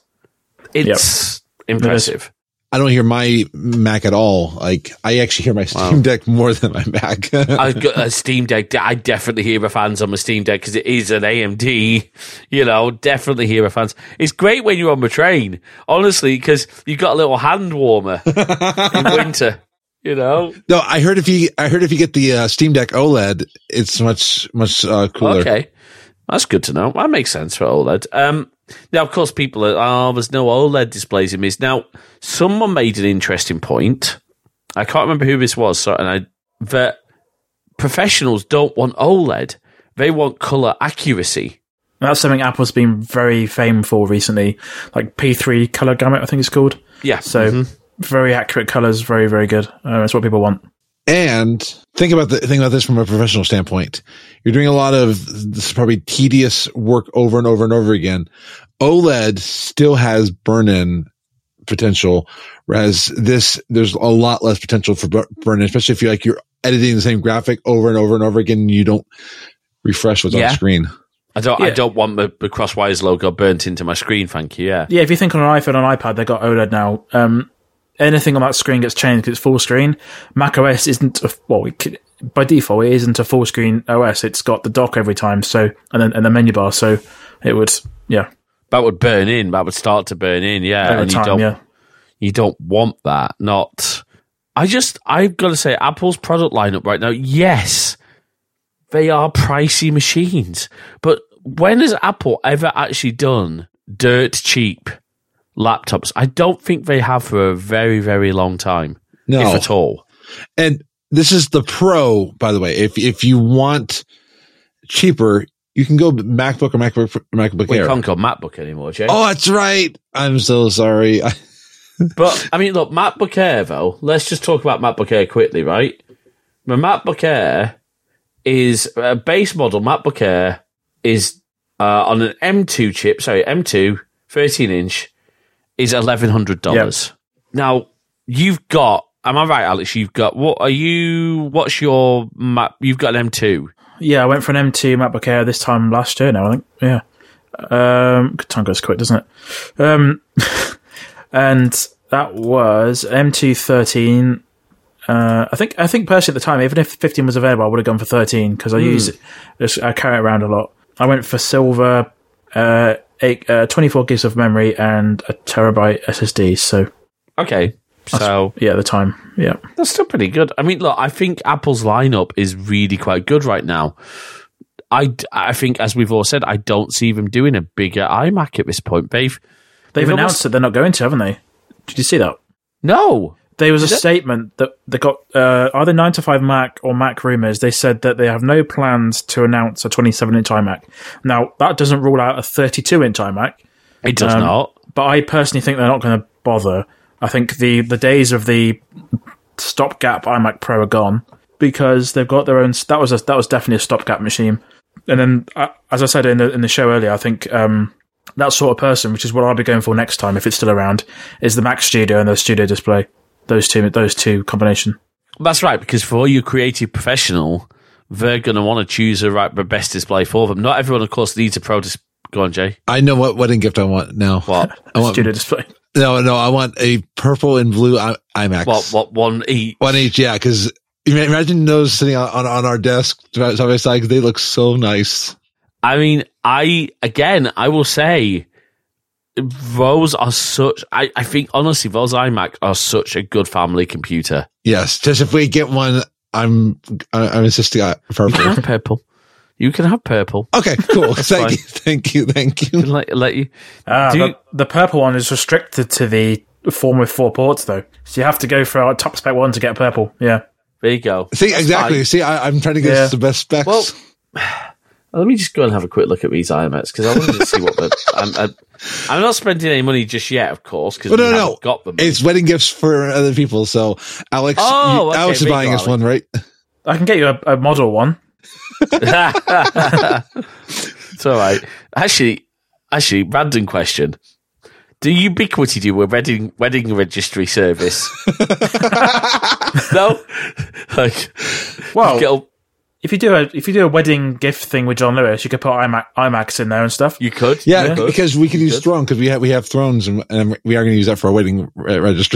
S2: It's yep. impressive.
S3: I don't hear my Mac at all. Like, I actually hear my Steam wow. Deck more than my Mac.
S2: I've got a Steam Deck. I definitely hear the fans on my Steam Deck because it is an A M D. You know, definitely hear the fans. It's great when you're on the train, honestly, because you've got a little hand warmer in winter. You know?
S3: No, I heard if you, I heard if you get the uh, Steam Deck OLED, it's much, much uh, cooler.
S2: Okay. That's good to know. That makes sense for OLED. Um, now, of course, people are, oh, there's no OLED displays in this. Now, someone made an interesting point. I can't remember who this was, so, and I, that professionals don't want OLED. They want color accuracy.
S4: That's something Apple's been very famed for recently. Like P three color gamut, I think it's called.
S2: Yeah.
S4: So, mm-hmm. very accurate colors, very, very good. Uh, that's what people want.
S3: And think about the think about this from a professional standpoint. You're doing a lot of this probably tedious work over and over and over again. OLED still has burn-in potential, whereas this there's a lot less potential for burn-in, especially if you're like you're editing the same graphic over and over and over again, and you don't refresh what's yeah. on the screen.
S2: I don't.
S4: Yeah.
S2: I don't want the, the Crosswires logo burnt into my screen. Thank you. Yeah.
S4: Yeah. If you think on an iPhone and iPad, they've got OLED now. Um, anything on that screen gets changed because it's full screen. macOS isn't a, well, it could, by default it isn't a full screen O S. It's got the dock every time, so and then and the menu bar. So it would, yeah,
S2: that would burn in. That would start to burn in. Yeah,
S4: every
S2: and
S4: time,
S2: you don't,
S4: yeah.
S2: you don't want that. Not. I just, I've got to say, Apple's product lineup right now. Yes, they are pricey machines, but when has Apple ever actually done dirt cheap laptops? I don't think they have for a very, very long time,
S3: no.
S2: if at all.
S3: And this is the Pro, by the way. If if you want cheaper, you can go MacBook or MacBook MacBook
S2: we
S3: Air.
S2: We can't go MacBook anymore, Jay.
S3: Oh, that's right. I'm so sorry.
S2: But I mean, look, MacBook Air though. Let's just talk about MacBook Air quickly, right? The MacBook Air is a base model. MacBook Air is uh, on an M two chip. Sorry, M two, thirteen inch. Is eleven hundred dollars. Yep. Now, you've got, am I right, Alex? You've got, what are you, what's your Mac? You've got an M two.
S4: Yeah, I went for an M two MacBook Air this time last year now, I think. Yeah. Um, time goes quick, doesn't it? Um, and that was M two thirteen. Uh, I think, I think personally at the time, even if fifteen was available, I would have gone for thirteen because I mm. use it, I carry it around a lot. I went for silver, uh, Eight, uh, twenty-four gigs of memory and a terabyte S S D. So,
S2: okay, so
S4: yeah, the time, yeah,
S2: that's still pretty good. I mean, look, I think Apple's lineup is really quite good right now. I, I think, as we've all said, I don't see them doing a bigger iMac at this point. They've
S4: they've, they've announced almost... that they're not going to, haven't they? Did you see that?
S2: No.
S4: There was
S2: Is
S4: a
S2: it?
S4: statement that they got uh, either nine to five Mac or Mac Rumors. They said that they have no plans to announce a twenty-seven inch iMac. Now, that doesn't rule out a thirty-two inch iMac.
S2: It does um, not.
S4: But I personally think they're not going to bother. I think the, the days of the stopgap iMac Pro are gone because they've got their own. That was a, that was definitely a stopgap machine. And then, uh, as I said in the in the show earlier, I think um, that sort of person, which is what I'll be going for next time if it's still around, is the Mac Studio and the Studio Display. Those two, those two combination.
S2: That's right, because for your creative professional, they're going to want to choose the right, the best display for them. Not everyone, of course, needs a Pro display. Go on, Jay.
S3: I know what wedding gift I want now.
S2: What?
S3: I want
S4: Studio Display.
S3: No, no, I want a purple and blue I- iMac.
S2: What? What? One each.
S3: One each, yeah. Because imagine those sitting on, on on our desk side by side. Because they look so nice.
S2: I mean, I again, I will say. Those are such, I, I think, honestly, those iMacs are such a good family computer.
S3: Yes, just if we get one, I'm I'm insisting on purple.
S2: You can have purple. You can have purple.
S3: Okay, cool. thank you, thank you, thank you.
S2: Let, let you.
S4: Ah,
S2: do
S4: the,
S2: you,
S4: the purple one is restricted to the form with four ports, though. So you have to go for our top spec one to get purple. Yeah.
S2: There you go.
S3: See,
S2: That's
S3: exactly.
S2: fine.
S3: See, I, I'm trying to get
S4: Yeah.
S3: the best specs.
S2: Well, let me just go and have a quick look at these iMacs because I wanted to see what the. I'm, I'm, I'm not spending any money just yet, of course, because
S3: Well,
S2: we
S3: no,
S2: haven't
S3: no.
S2: got them.
S3: It's wedding gifts for other people. So, Alex,
S2: Oh,
S3: you,
S2: okay,
S3: Alex is
S2: there you
S3: buying
S2: go,
S3: us one, right?
S4: I can get you a, a model one.
S2: It's all right. Actually, actually, random question. Do Ubiquiti do a wedding wedding registry service? No, like,
S4: Well,
S2: get a-
S4: if you do a if you do a wedding gift thing with John Lewis, you could put iMac IMAX in there and stuff.
S2: you could,
S3: Yeah,
S2: you could.
S3: because we could use
S2: Good.
S3: Throne because we have we have Thrones and, and we are going to use that for our wedding re- registry.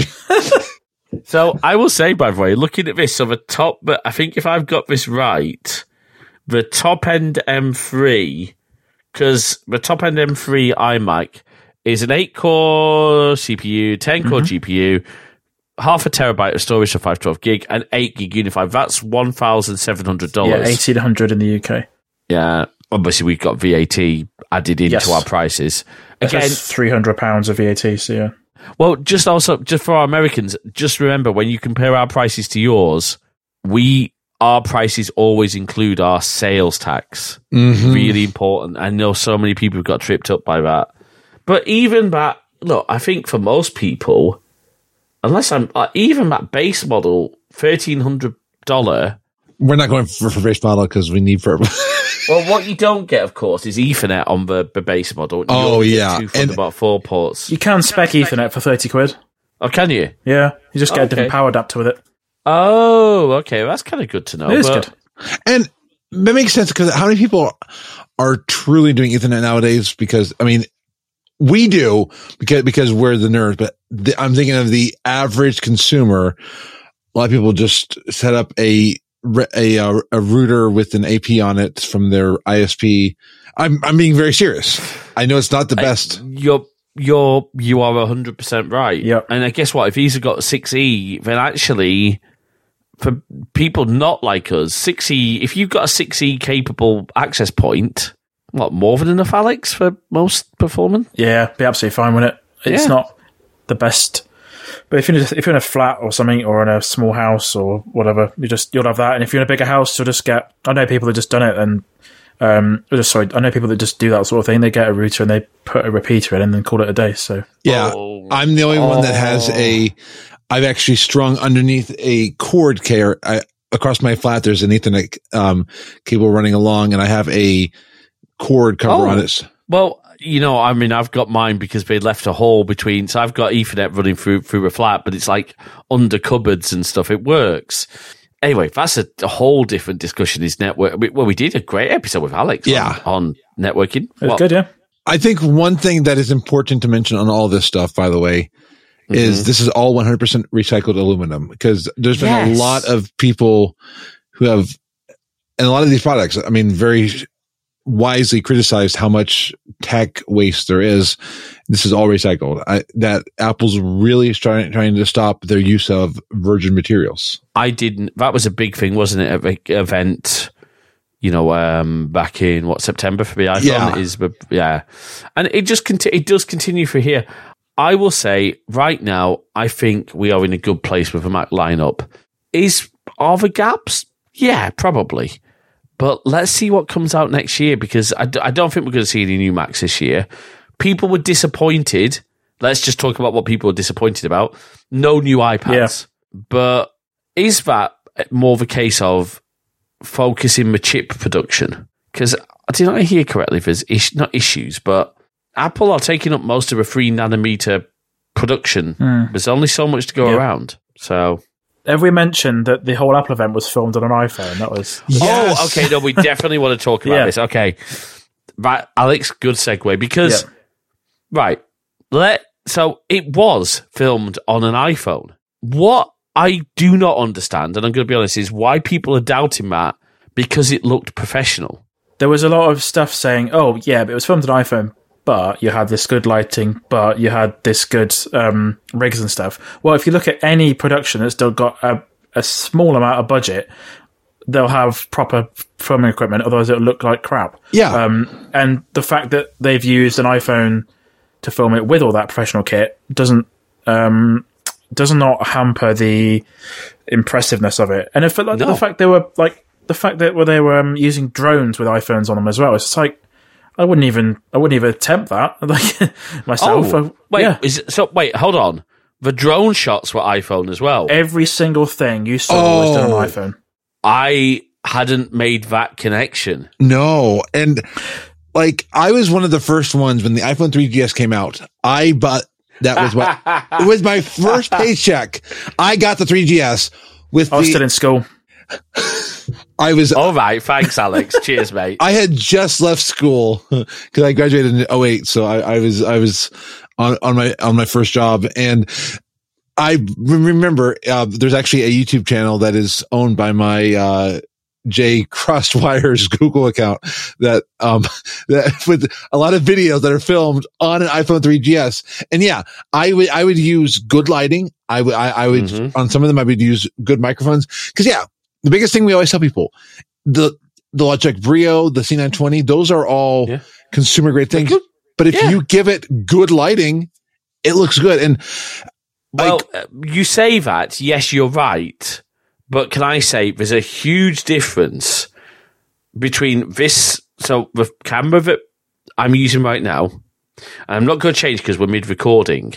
S2: So I will say, by the way, looking at this, so the top, but I think if I've got this right, the top end M three, because the top end M three iMac is an eight core C P U, ten core
S4: Mm-hmm.
S2: G P U, half a terabyte of storage, so five twelve gig, and eight gig unified. That's one thousand seven hundred
S4: Yeah,
S2: dollars.
S4: eighteen hundred in the U K.
S2: Yeah, obviously we've got V A T added into
S4: Yes.
S2: our prices. Again,
S4: Again, three hundred pounds of V A T. So yeah,
S2: well, just also, just for our Americans, just remember when you compare our prices to yours, we, our prices always include our sales tax.
S3: Mm-hmm.
S2: Really important. I know so many people have got tripped up by that. But even that, look, I think for most people, unless I'm, uh, even that base model, thirteen hundred dollars.
S3: We're not going for, for base model because we need for.
S2: Well, what you don't get, of course, is Ethernet on the, the base model. You
S3: Oh,
S2: only get
S3: yeah.
S2: two
S3: And-
S2: about four ports.
S4: you can spec Ethernet for thirty quid.
S2: Oh, can you?
S4: Yeah, you just get
S2: Oh,
S4: a different
S2: okay.
S4: power adapter with it.
S2: Oh, okay. That's kind of good to know.
S4: It is
S2: but-
S4: good.
S3: And that makes sense because how many people are truly doing Ethernet nowadays? Because I mean, we do because because we're the nerds, but the, I'm thinking of the average consumer. A lot of people just set up a a a, a router with an A P on it from their I S P. I'm I'm being very serious. I know it's not the best.
S2: You're you're you are a hundred percent right.
S4: Yep.
S2: And I guess what if these have got six E, then actually for people not like us, six E. If you've got a six E capable access point, what more than enough, Alex, for most performance?
S4: Yeah, be absolutely fine with it. It's
S2: Yeah.
S4: not the best, but if you're in a, if you're in a flat or something, or in a small house or whatever, you just you'll have that. And if you're in a bigger house, you'll just get. I know people that just done it, and um, just sorry, I know people that just do that sort of thing. They get a router and they put a repeater in and then call it a day. So
S3: Yeah,
S2: Oh.
S3: I'm the only one that has a. I've actually strung underneath a cord care I, across my flat. There's an Ethernet um, cable running along, and I have a cord cover
S2: Oh.
S3: on it.
S2: Well, you know, I mean, I've got mine because they left a hole between. So I've got Ethernet running through through a flat, but it's like under cupboards and stuff. It works. Anyway, that's a, a whole different discussion. Is network? Well, we did a great episode with Alex.
S3: Yeah.
S2: on, on networking.
S4: it was
S2: Well,
S4: good. Yeah,
S3: I think one thing that is important to mention on all this stuff, by the way, is this is all one hundred percent recycled aluminum because there's been
S2: Yes.
S3: a lot of people who have, and a lot of these products, I mean, very wisely criticized how much tech waste there is. This is all recycled. I, that Apple's really trying, trying to stop their use of virgin materials.
S2: I didn't. That was a big thing, wasn't it? At the event, you know, um, back in what September for the iPhone
S3: Yeah.
S2: is, the yeah, and it just conti- it does continue for here. I will say right now, I think we are in a good place with the Mac lineup. Is are the gaps? Yeah, probably. But let's see what comes out next year because I, d- I don't think we're going to see any new Macs this year. People were disappointed. Let's just talk about what people were disappointed about. No new iPads. But is that more the case of focusing the chip production? Because did I hear correctly? There's is- not issues, but Apple are taking up most of a three nanometer production. There's only so much to go
S4: Yeah.
S2: around. So,
S4: have we mentioned that the whole Apple event was filmed on an iPhone? That was
S3: Yes.
S2: oh, okay. No, we definitely want to talk about
S4: Yeah.
S2: this. Okay, right, Alex. Good segue because
S4: Yeah.
S2: right. Let so it was filmed on an iPhone. What I do not understand, and I'm going to be honest, is why people are doubting that because it looked professional.
S4: there was a lot of stuff saying, "Oh, yeah, but it was filmed on iPhone." But you had this good lighting, but you had this good um, rigs and stuff. Well, if you look at any production that's still got a, a small amount of budget, they'll have proper filming equipment, otherwise it'll look like crap.
S3: Yeah.
S4: Um, and the fact that they've used an iPhone to film it with all that professional kit doesn't um, does not hamper the impressiveness of it. And if like,
S2: No.
S4: the fact they were like the fact that well, they were um, using drones with iPhones on them as well. It's just like I wouldn't even I wouldn't even attempt that like myself.
S2: Oh,
S4: I,
S2: wait,
S4: yeah.
S2: is it, so wait, hold on. The drone shots were iPhone as well.
S4: Every single thing you saw was done
S3: Oh.
S4: on iPhone.
S2: I hadn't made that connection.
S3: No. And like, I was one of the first ones when the iPhone three G S came out. I bought, that was what, it was my first paycheck. I got the three G S with
S4: I was
S3: the,
S4: still in school.
S3: I was,
S2: All right, thanks, Alex. Cheers, mate.
S3: I had just left school because I graduated in oh eight. So I, I was, I was on, on my, on my first job. And I remember, uh, there's actually a YouTube channel that is owned by my, uh, Jay Crosswire's Google account that, um, that with a lot of videos that are filmed on an iPhone three G S. And yeah, I would, I would use good lighting. I would, I, I would,
S2: Mm-hmm.
S3: on some of them, I would use good microphones. Cause yeah, the biggest thing we always tell people, the, the Logitech Brio, the C nine twenty, those are all
S2: Yeah.
S3: consumer grade things.
S2: good.
S3: But if
S2: Yeah.
S3: you give it good lighting, it looks good. And
S2: Well,
S3: like,
S2: uh, you say that, yes, you're right. But can I say there's a huge difference between this, so the camera that I'm using right now, and I'm not going to change because we're mid-recording,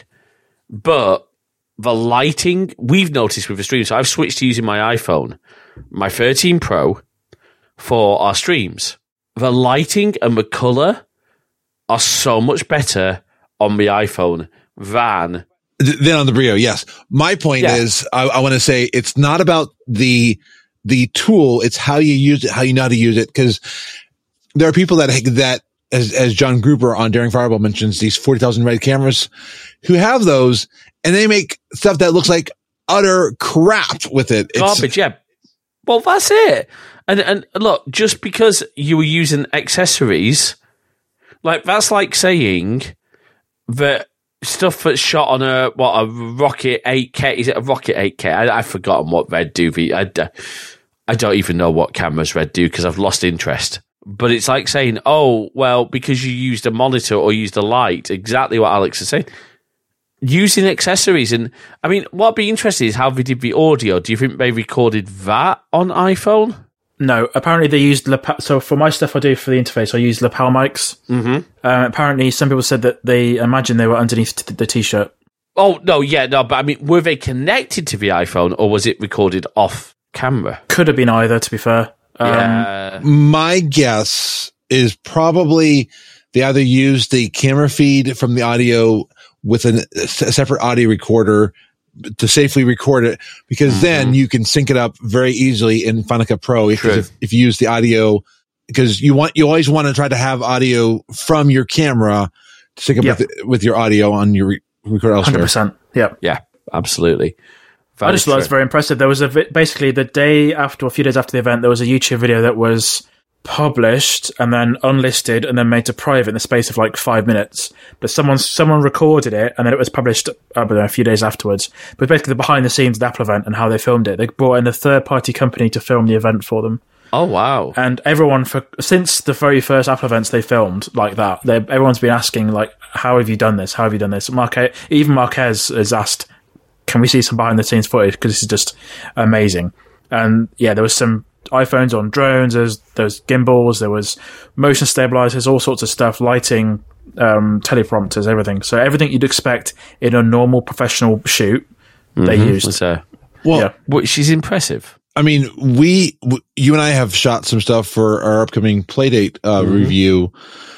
S2: but the lighting, we've noticed with the stream, so I've switched to using my iPhone, my thirteen Pro, for our streams. The lighting and the colour are so much better on the iPhone than...
S3: then on the Brio, yes. My point
S2: Yeah.
S3: is, I, I want to say it's not about the, the tool. It's how you use it, how you know how to use it. Cause there are people that, that as, as John Gruber on Daring Fireball mentions, these forty thousand red cameras who have those and they make stuff that looks like utter crap with it. It's,
S2: Garbage, yeah. Well, that's it. And and look, just because you were using accessories, like that's like saying that stuff that's shot on a what a Rocket eight K, is it a Rocket eight K? I, I've forgotten what Red do. I, I don't even know what cameras Red do because I've lost interest. But it's like saying, oh, well, because you used a monitor or used a light, exactly what Alex is saying. Using accessories. And I mean, what'd be interesting is how they did the audio. Do you think they recorded that on iPhone?
S4: No, apparently they used lapel. So for my stuff I do for the interface, I use lapel mics.
S2: Mm-hmm.
S4: Uh, apparently, some people said that they imagine they were underneath t- the t-shirt.
S2: Oh, no, yeah, no, but I mean, were they connected to the iPhone or was it recorded off camera?
S4: Could have been either, to be fair. Um,
S2: Yeah.
S3: my guess is probably they either use the camera feed from the audio with an, a separate audio recorder to safely record it, because
S2: Mm-hmm.
S3: then you can sync it up very easily in Final Cut Pro if,
S2: True.
S3: if, if you use the audio, because you want, you always want to try to have audio from your camera to sync up
S4: Yeah.
S3: with, with your audio on your re- record
S4: one hundred
S3: elsewhere.
S4: percent. Yeah.
S2: Yeah, absolutely.
S4: I just thought it was very impressive. There was a vi- basically the day after, a few days after the event, there was a YouTube video that was published and then unlisted and then made to private in the space of like five minutes. But someone someone recorded it and then it was published I don't know, a few days afterwards. But basically the behind the scenes of the Apple event and how they filmed it. They brought in a third party company to film the event for them.
S2: Oh, wow.
S4: And everyone, for since the very first Apple events they filmed like that, they, everyone's been asking like, how have you done this? How have you done this? Marque- even Marquez has asked, can we see some behind the scenes footage? Because this is just amazing. And yeah, there was some iPhones on drones, there's there's gimbals, there was motion stabilizers, all sorts of stuff, lighting, um, teleprompters, everything. So everything you'd expect in a normal professional shoot, they used.
S2: So,
S3: Well,
S4: Yeah.
S2: which is impressive.
S3: I mean, we, w- you and I have shot some stuff for our upcoming Playdate uh, review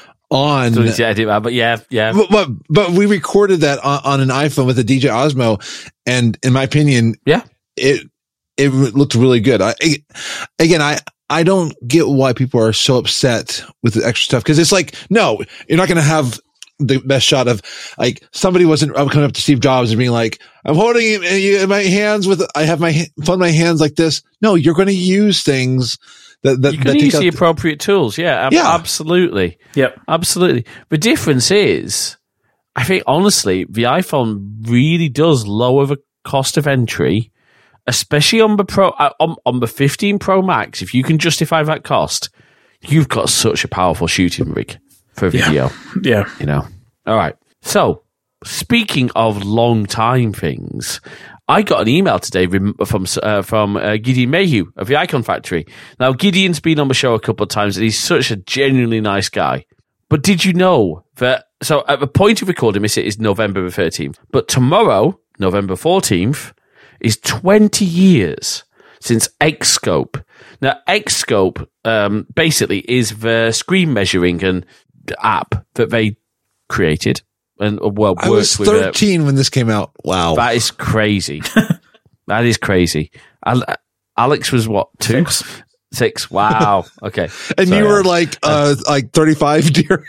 S3: on.
S2: Still need to edit that, but yeah, yeah.
S3: But, but but we recorded that on, on an iPhone with a D J Osmo, and in my opinion,
S2: Yeah.
S3: it it looked really good. I again, I I don't get why people are so upset with the extra stuff, because it's like, no, you're not going to have the best shot of like somebody wasn't coming up to Steve Jobs and being like, I'm holding him in my hands with, I have my phone in my hands like this. No, you're going to use things that that,
S2: You
S3: that
S2: can
S3: take
S2: use
S3: out
S2: the
S3: the-
S2: appropriate tools. Yeah, ab-
S3: Yeah.
S2: absolutely.
S4: Yep.
S2: Absolutely. The difference is, I think, honestly, the iPhone really does lower the cost of entry, especially on the Pro, uh, on, on the fifteen Pro Max. If you can justify that cost, you've got such a powerful shooting rig for video,
S4: Yeah.
S2: you know. All right. So, speaking of long time things, I got an email today from uh, from uh, Gideon Mayhew of the Icon Factory. Now, Gideon's been on the show a couple of times, and he's such a genuinely nice guy. But did you know that, so at the point of recording this, it is November the thirteenth, but tomorrow, November fourteenth, is twenty years since Xscope. Now, Xscope um, basically is the screen measuring and app that they created. And well,
S3: I was thirteen
S2: with, uh,
S3: when this came out. Wow.
S2: That is crazy. That is crazy. Al- Alex was what, two?
S4: Six.
S2: Six. Wow. Okay.
S3: And
S2: Sorry,
S3: you were
S2: Alex.
S3: like, uh, like thirty-five, dear.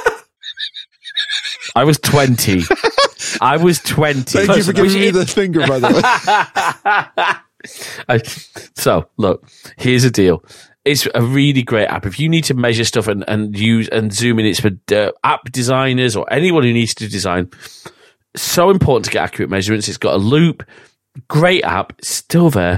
S2: I was twenty. I was twenty.
S3: Thank you for giving me the finger, by the way.
S2: I, so, look, here's the deal. It's a really great app. If you need to measure stuff and, and use and zoom in, it's for uh, app designers or anyone who needs to design. So important to get accurate measurements. It's got a loop. Great app. It's still there.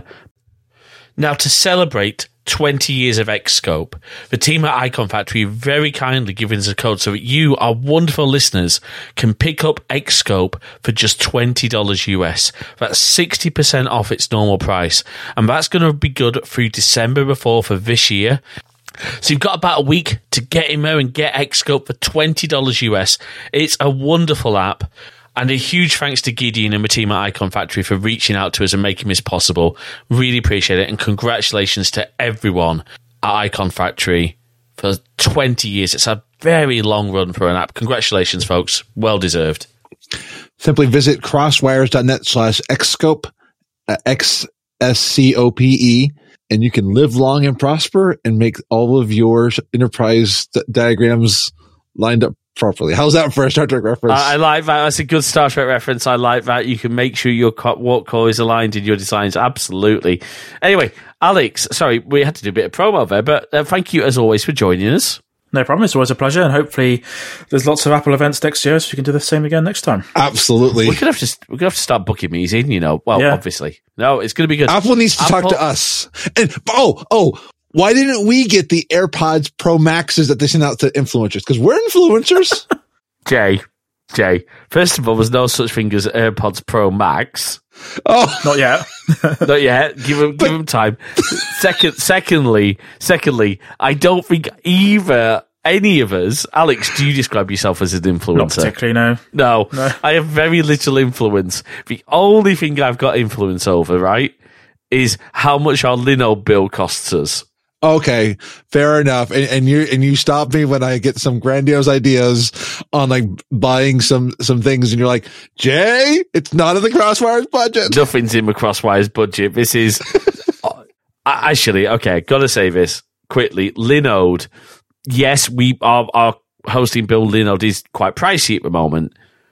S2: Now, to celebrate twenty years of Xscope, the team at Icon Factory very kindly given us a code so that you, our wonderful listeners, can pick up Xscope for just twenty dollars U S. That's sixty percent off its normal price. And that's going to be good through December the fourth of this year. So you've got about a week to get in there and get Xscope for twenty dollars U S. It's a wonderful app. And a huge thanks to Gideon and the team at Icon Factory for reaching out to us and making this possible. Really appreciate it. And congratulations to everyone at Icon Factory for twenty years. It's a very long run for an app. Congratulations, folks. Well deserved.
S3: Simply visit crosswires.net slash Xscope, uh, X S C O P E, and you can live long and prosper and make all of your enterprise d- diagrams lined up properly. How's that for a Star Trek reference?
S2: I, I like that. That's a good Star Trek reference. I like that. You can make sure your co- walk core is aligned in your designs. Absolutely. Anyway, Alex, sorry, we had to do a bit of promo there, but uh, thank you as always for joining us.
S4: No problem. It's always a pleasure, and hopefully there's lots of Apple events next year, so we can do the same again next time.
S3: Absolutely.
S2: We're gonna have to we're gonna have to start booking these in. You know, well,
S4: Yeah.
S2: obviously, no, it's gonna be good.
S3: Apple needs to
S2: Apple-
S3: talk to us. And oh, oh, why didn't we get the AirPods Pro Maxes that they send out to influencers? Because we're influencers.
S2: Jay, Jay. First of all, there's no such thing as AirPods Pro Max.
S3: Oh,
S4: Not yet.
S2: Not yet. Give them, give them time. Second, secondly, secondly, I don't think either any of us. Alex, do you describe yourself as an influencer?
S4: Not particularly, no.
S2: No,
S4: No.
S2: I have very little influence. The only thing I've got influence over, right, is how much our lino bill costs us.
S3: okay, fair enough. And, and you and you stop me when I get some grandiose ideas on like buying some some things, and you're like, Jay, it's not in the Crosswires budget.
S2: Nothing's in the Crosswires budget. This is uh, actually okay. Gotta say this quickly. Linode, yes, we our our hosting bill Linode is quite pricey at the moment,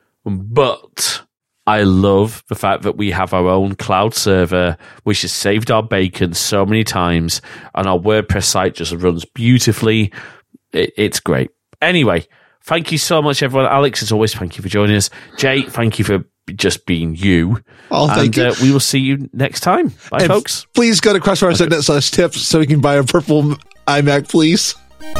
S2: but I love the fact that we have our own cloud server, which has saved our bacon so many times, and our WordPress site just runs beautifully. It, it's great. Anyway, thank you so much, everyone. Alex, as always, thank you for joining us. Jay, thank you for just being you.
S3: Oh, thank
S2: and,
S3: you.
S2: Uh, we will see you next time. Bye,
S3: And
S2: folks.
S3: Please go to crosswires.net slash tips so we can buy a purple iMac, please.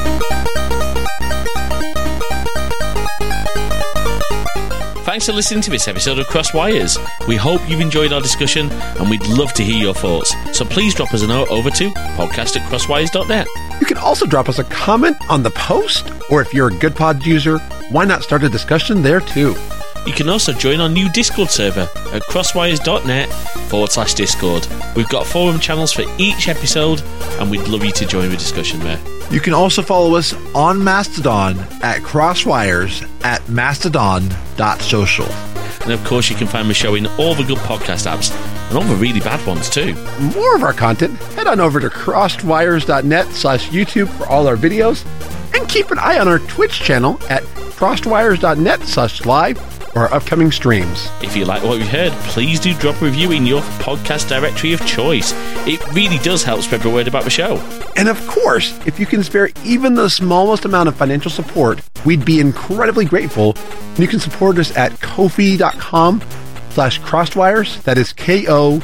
S2: Thanks for listening to this episode of Crosswires. We hope you've enjoyed our discussion, and we'd love to hear your thoughts. So please drop us a note over to podcast at crosswires dot net.
S5: You can also drop us a comment on the post, or if you're a GoodPod user, why not start a discussion there too?
S2: You can also join our new Discord server at crosswires.net forward slash Discord. We've got forum channels for each episode, and we'd love you to join the discussion there.
S5: You can also follow us on Mastodon at Crosswires at mastodon dot social.
S2: And of course, you can find the show in all the good podcast apps, and all the really bad ones too.
S5: More of our content, head on over to crosswires.net slash YouTube for all our videos, and keep an eye on our Twitch channel at crosswires.net slash live for our upcoming streams.
S2: If you like what you heard, please do drop a review in your podcast directory of choice. It really does help spread the word about the show.
S5: And of course, if you can spare even the smallest amount of financial support, we'd be incredibly grateful. And you can support us at ko-fi.com slash crosswires. That is ko-fi.com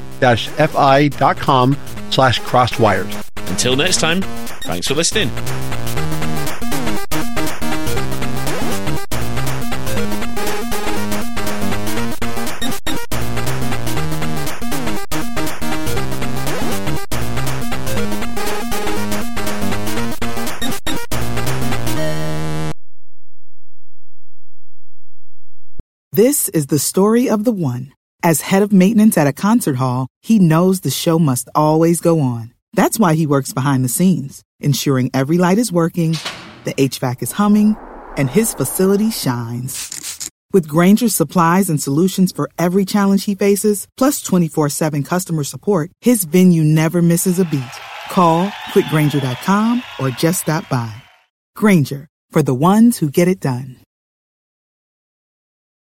S5: slash crosswires.
S2: Until next time, thanks for listening.
S6: This is the story of the one. As head of maintenance at a concert hall, he knows the show must always go on. That's why he works behind the scenes, ensuring every light is working, the H V A C is humming, and his facility shines. With Grainger's supplies and solutions for every challenge he faces, plus twenty-four seven customer support, his venue never misses a beat. Call quick grainger dot com or just stop by. Grainger, for the ones who get it done.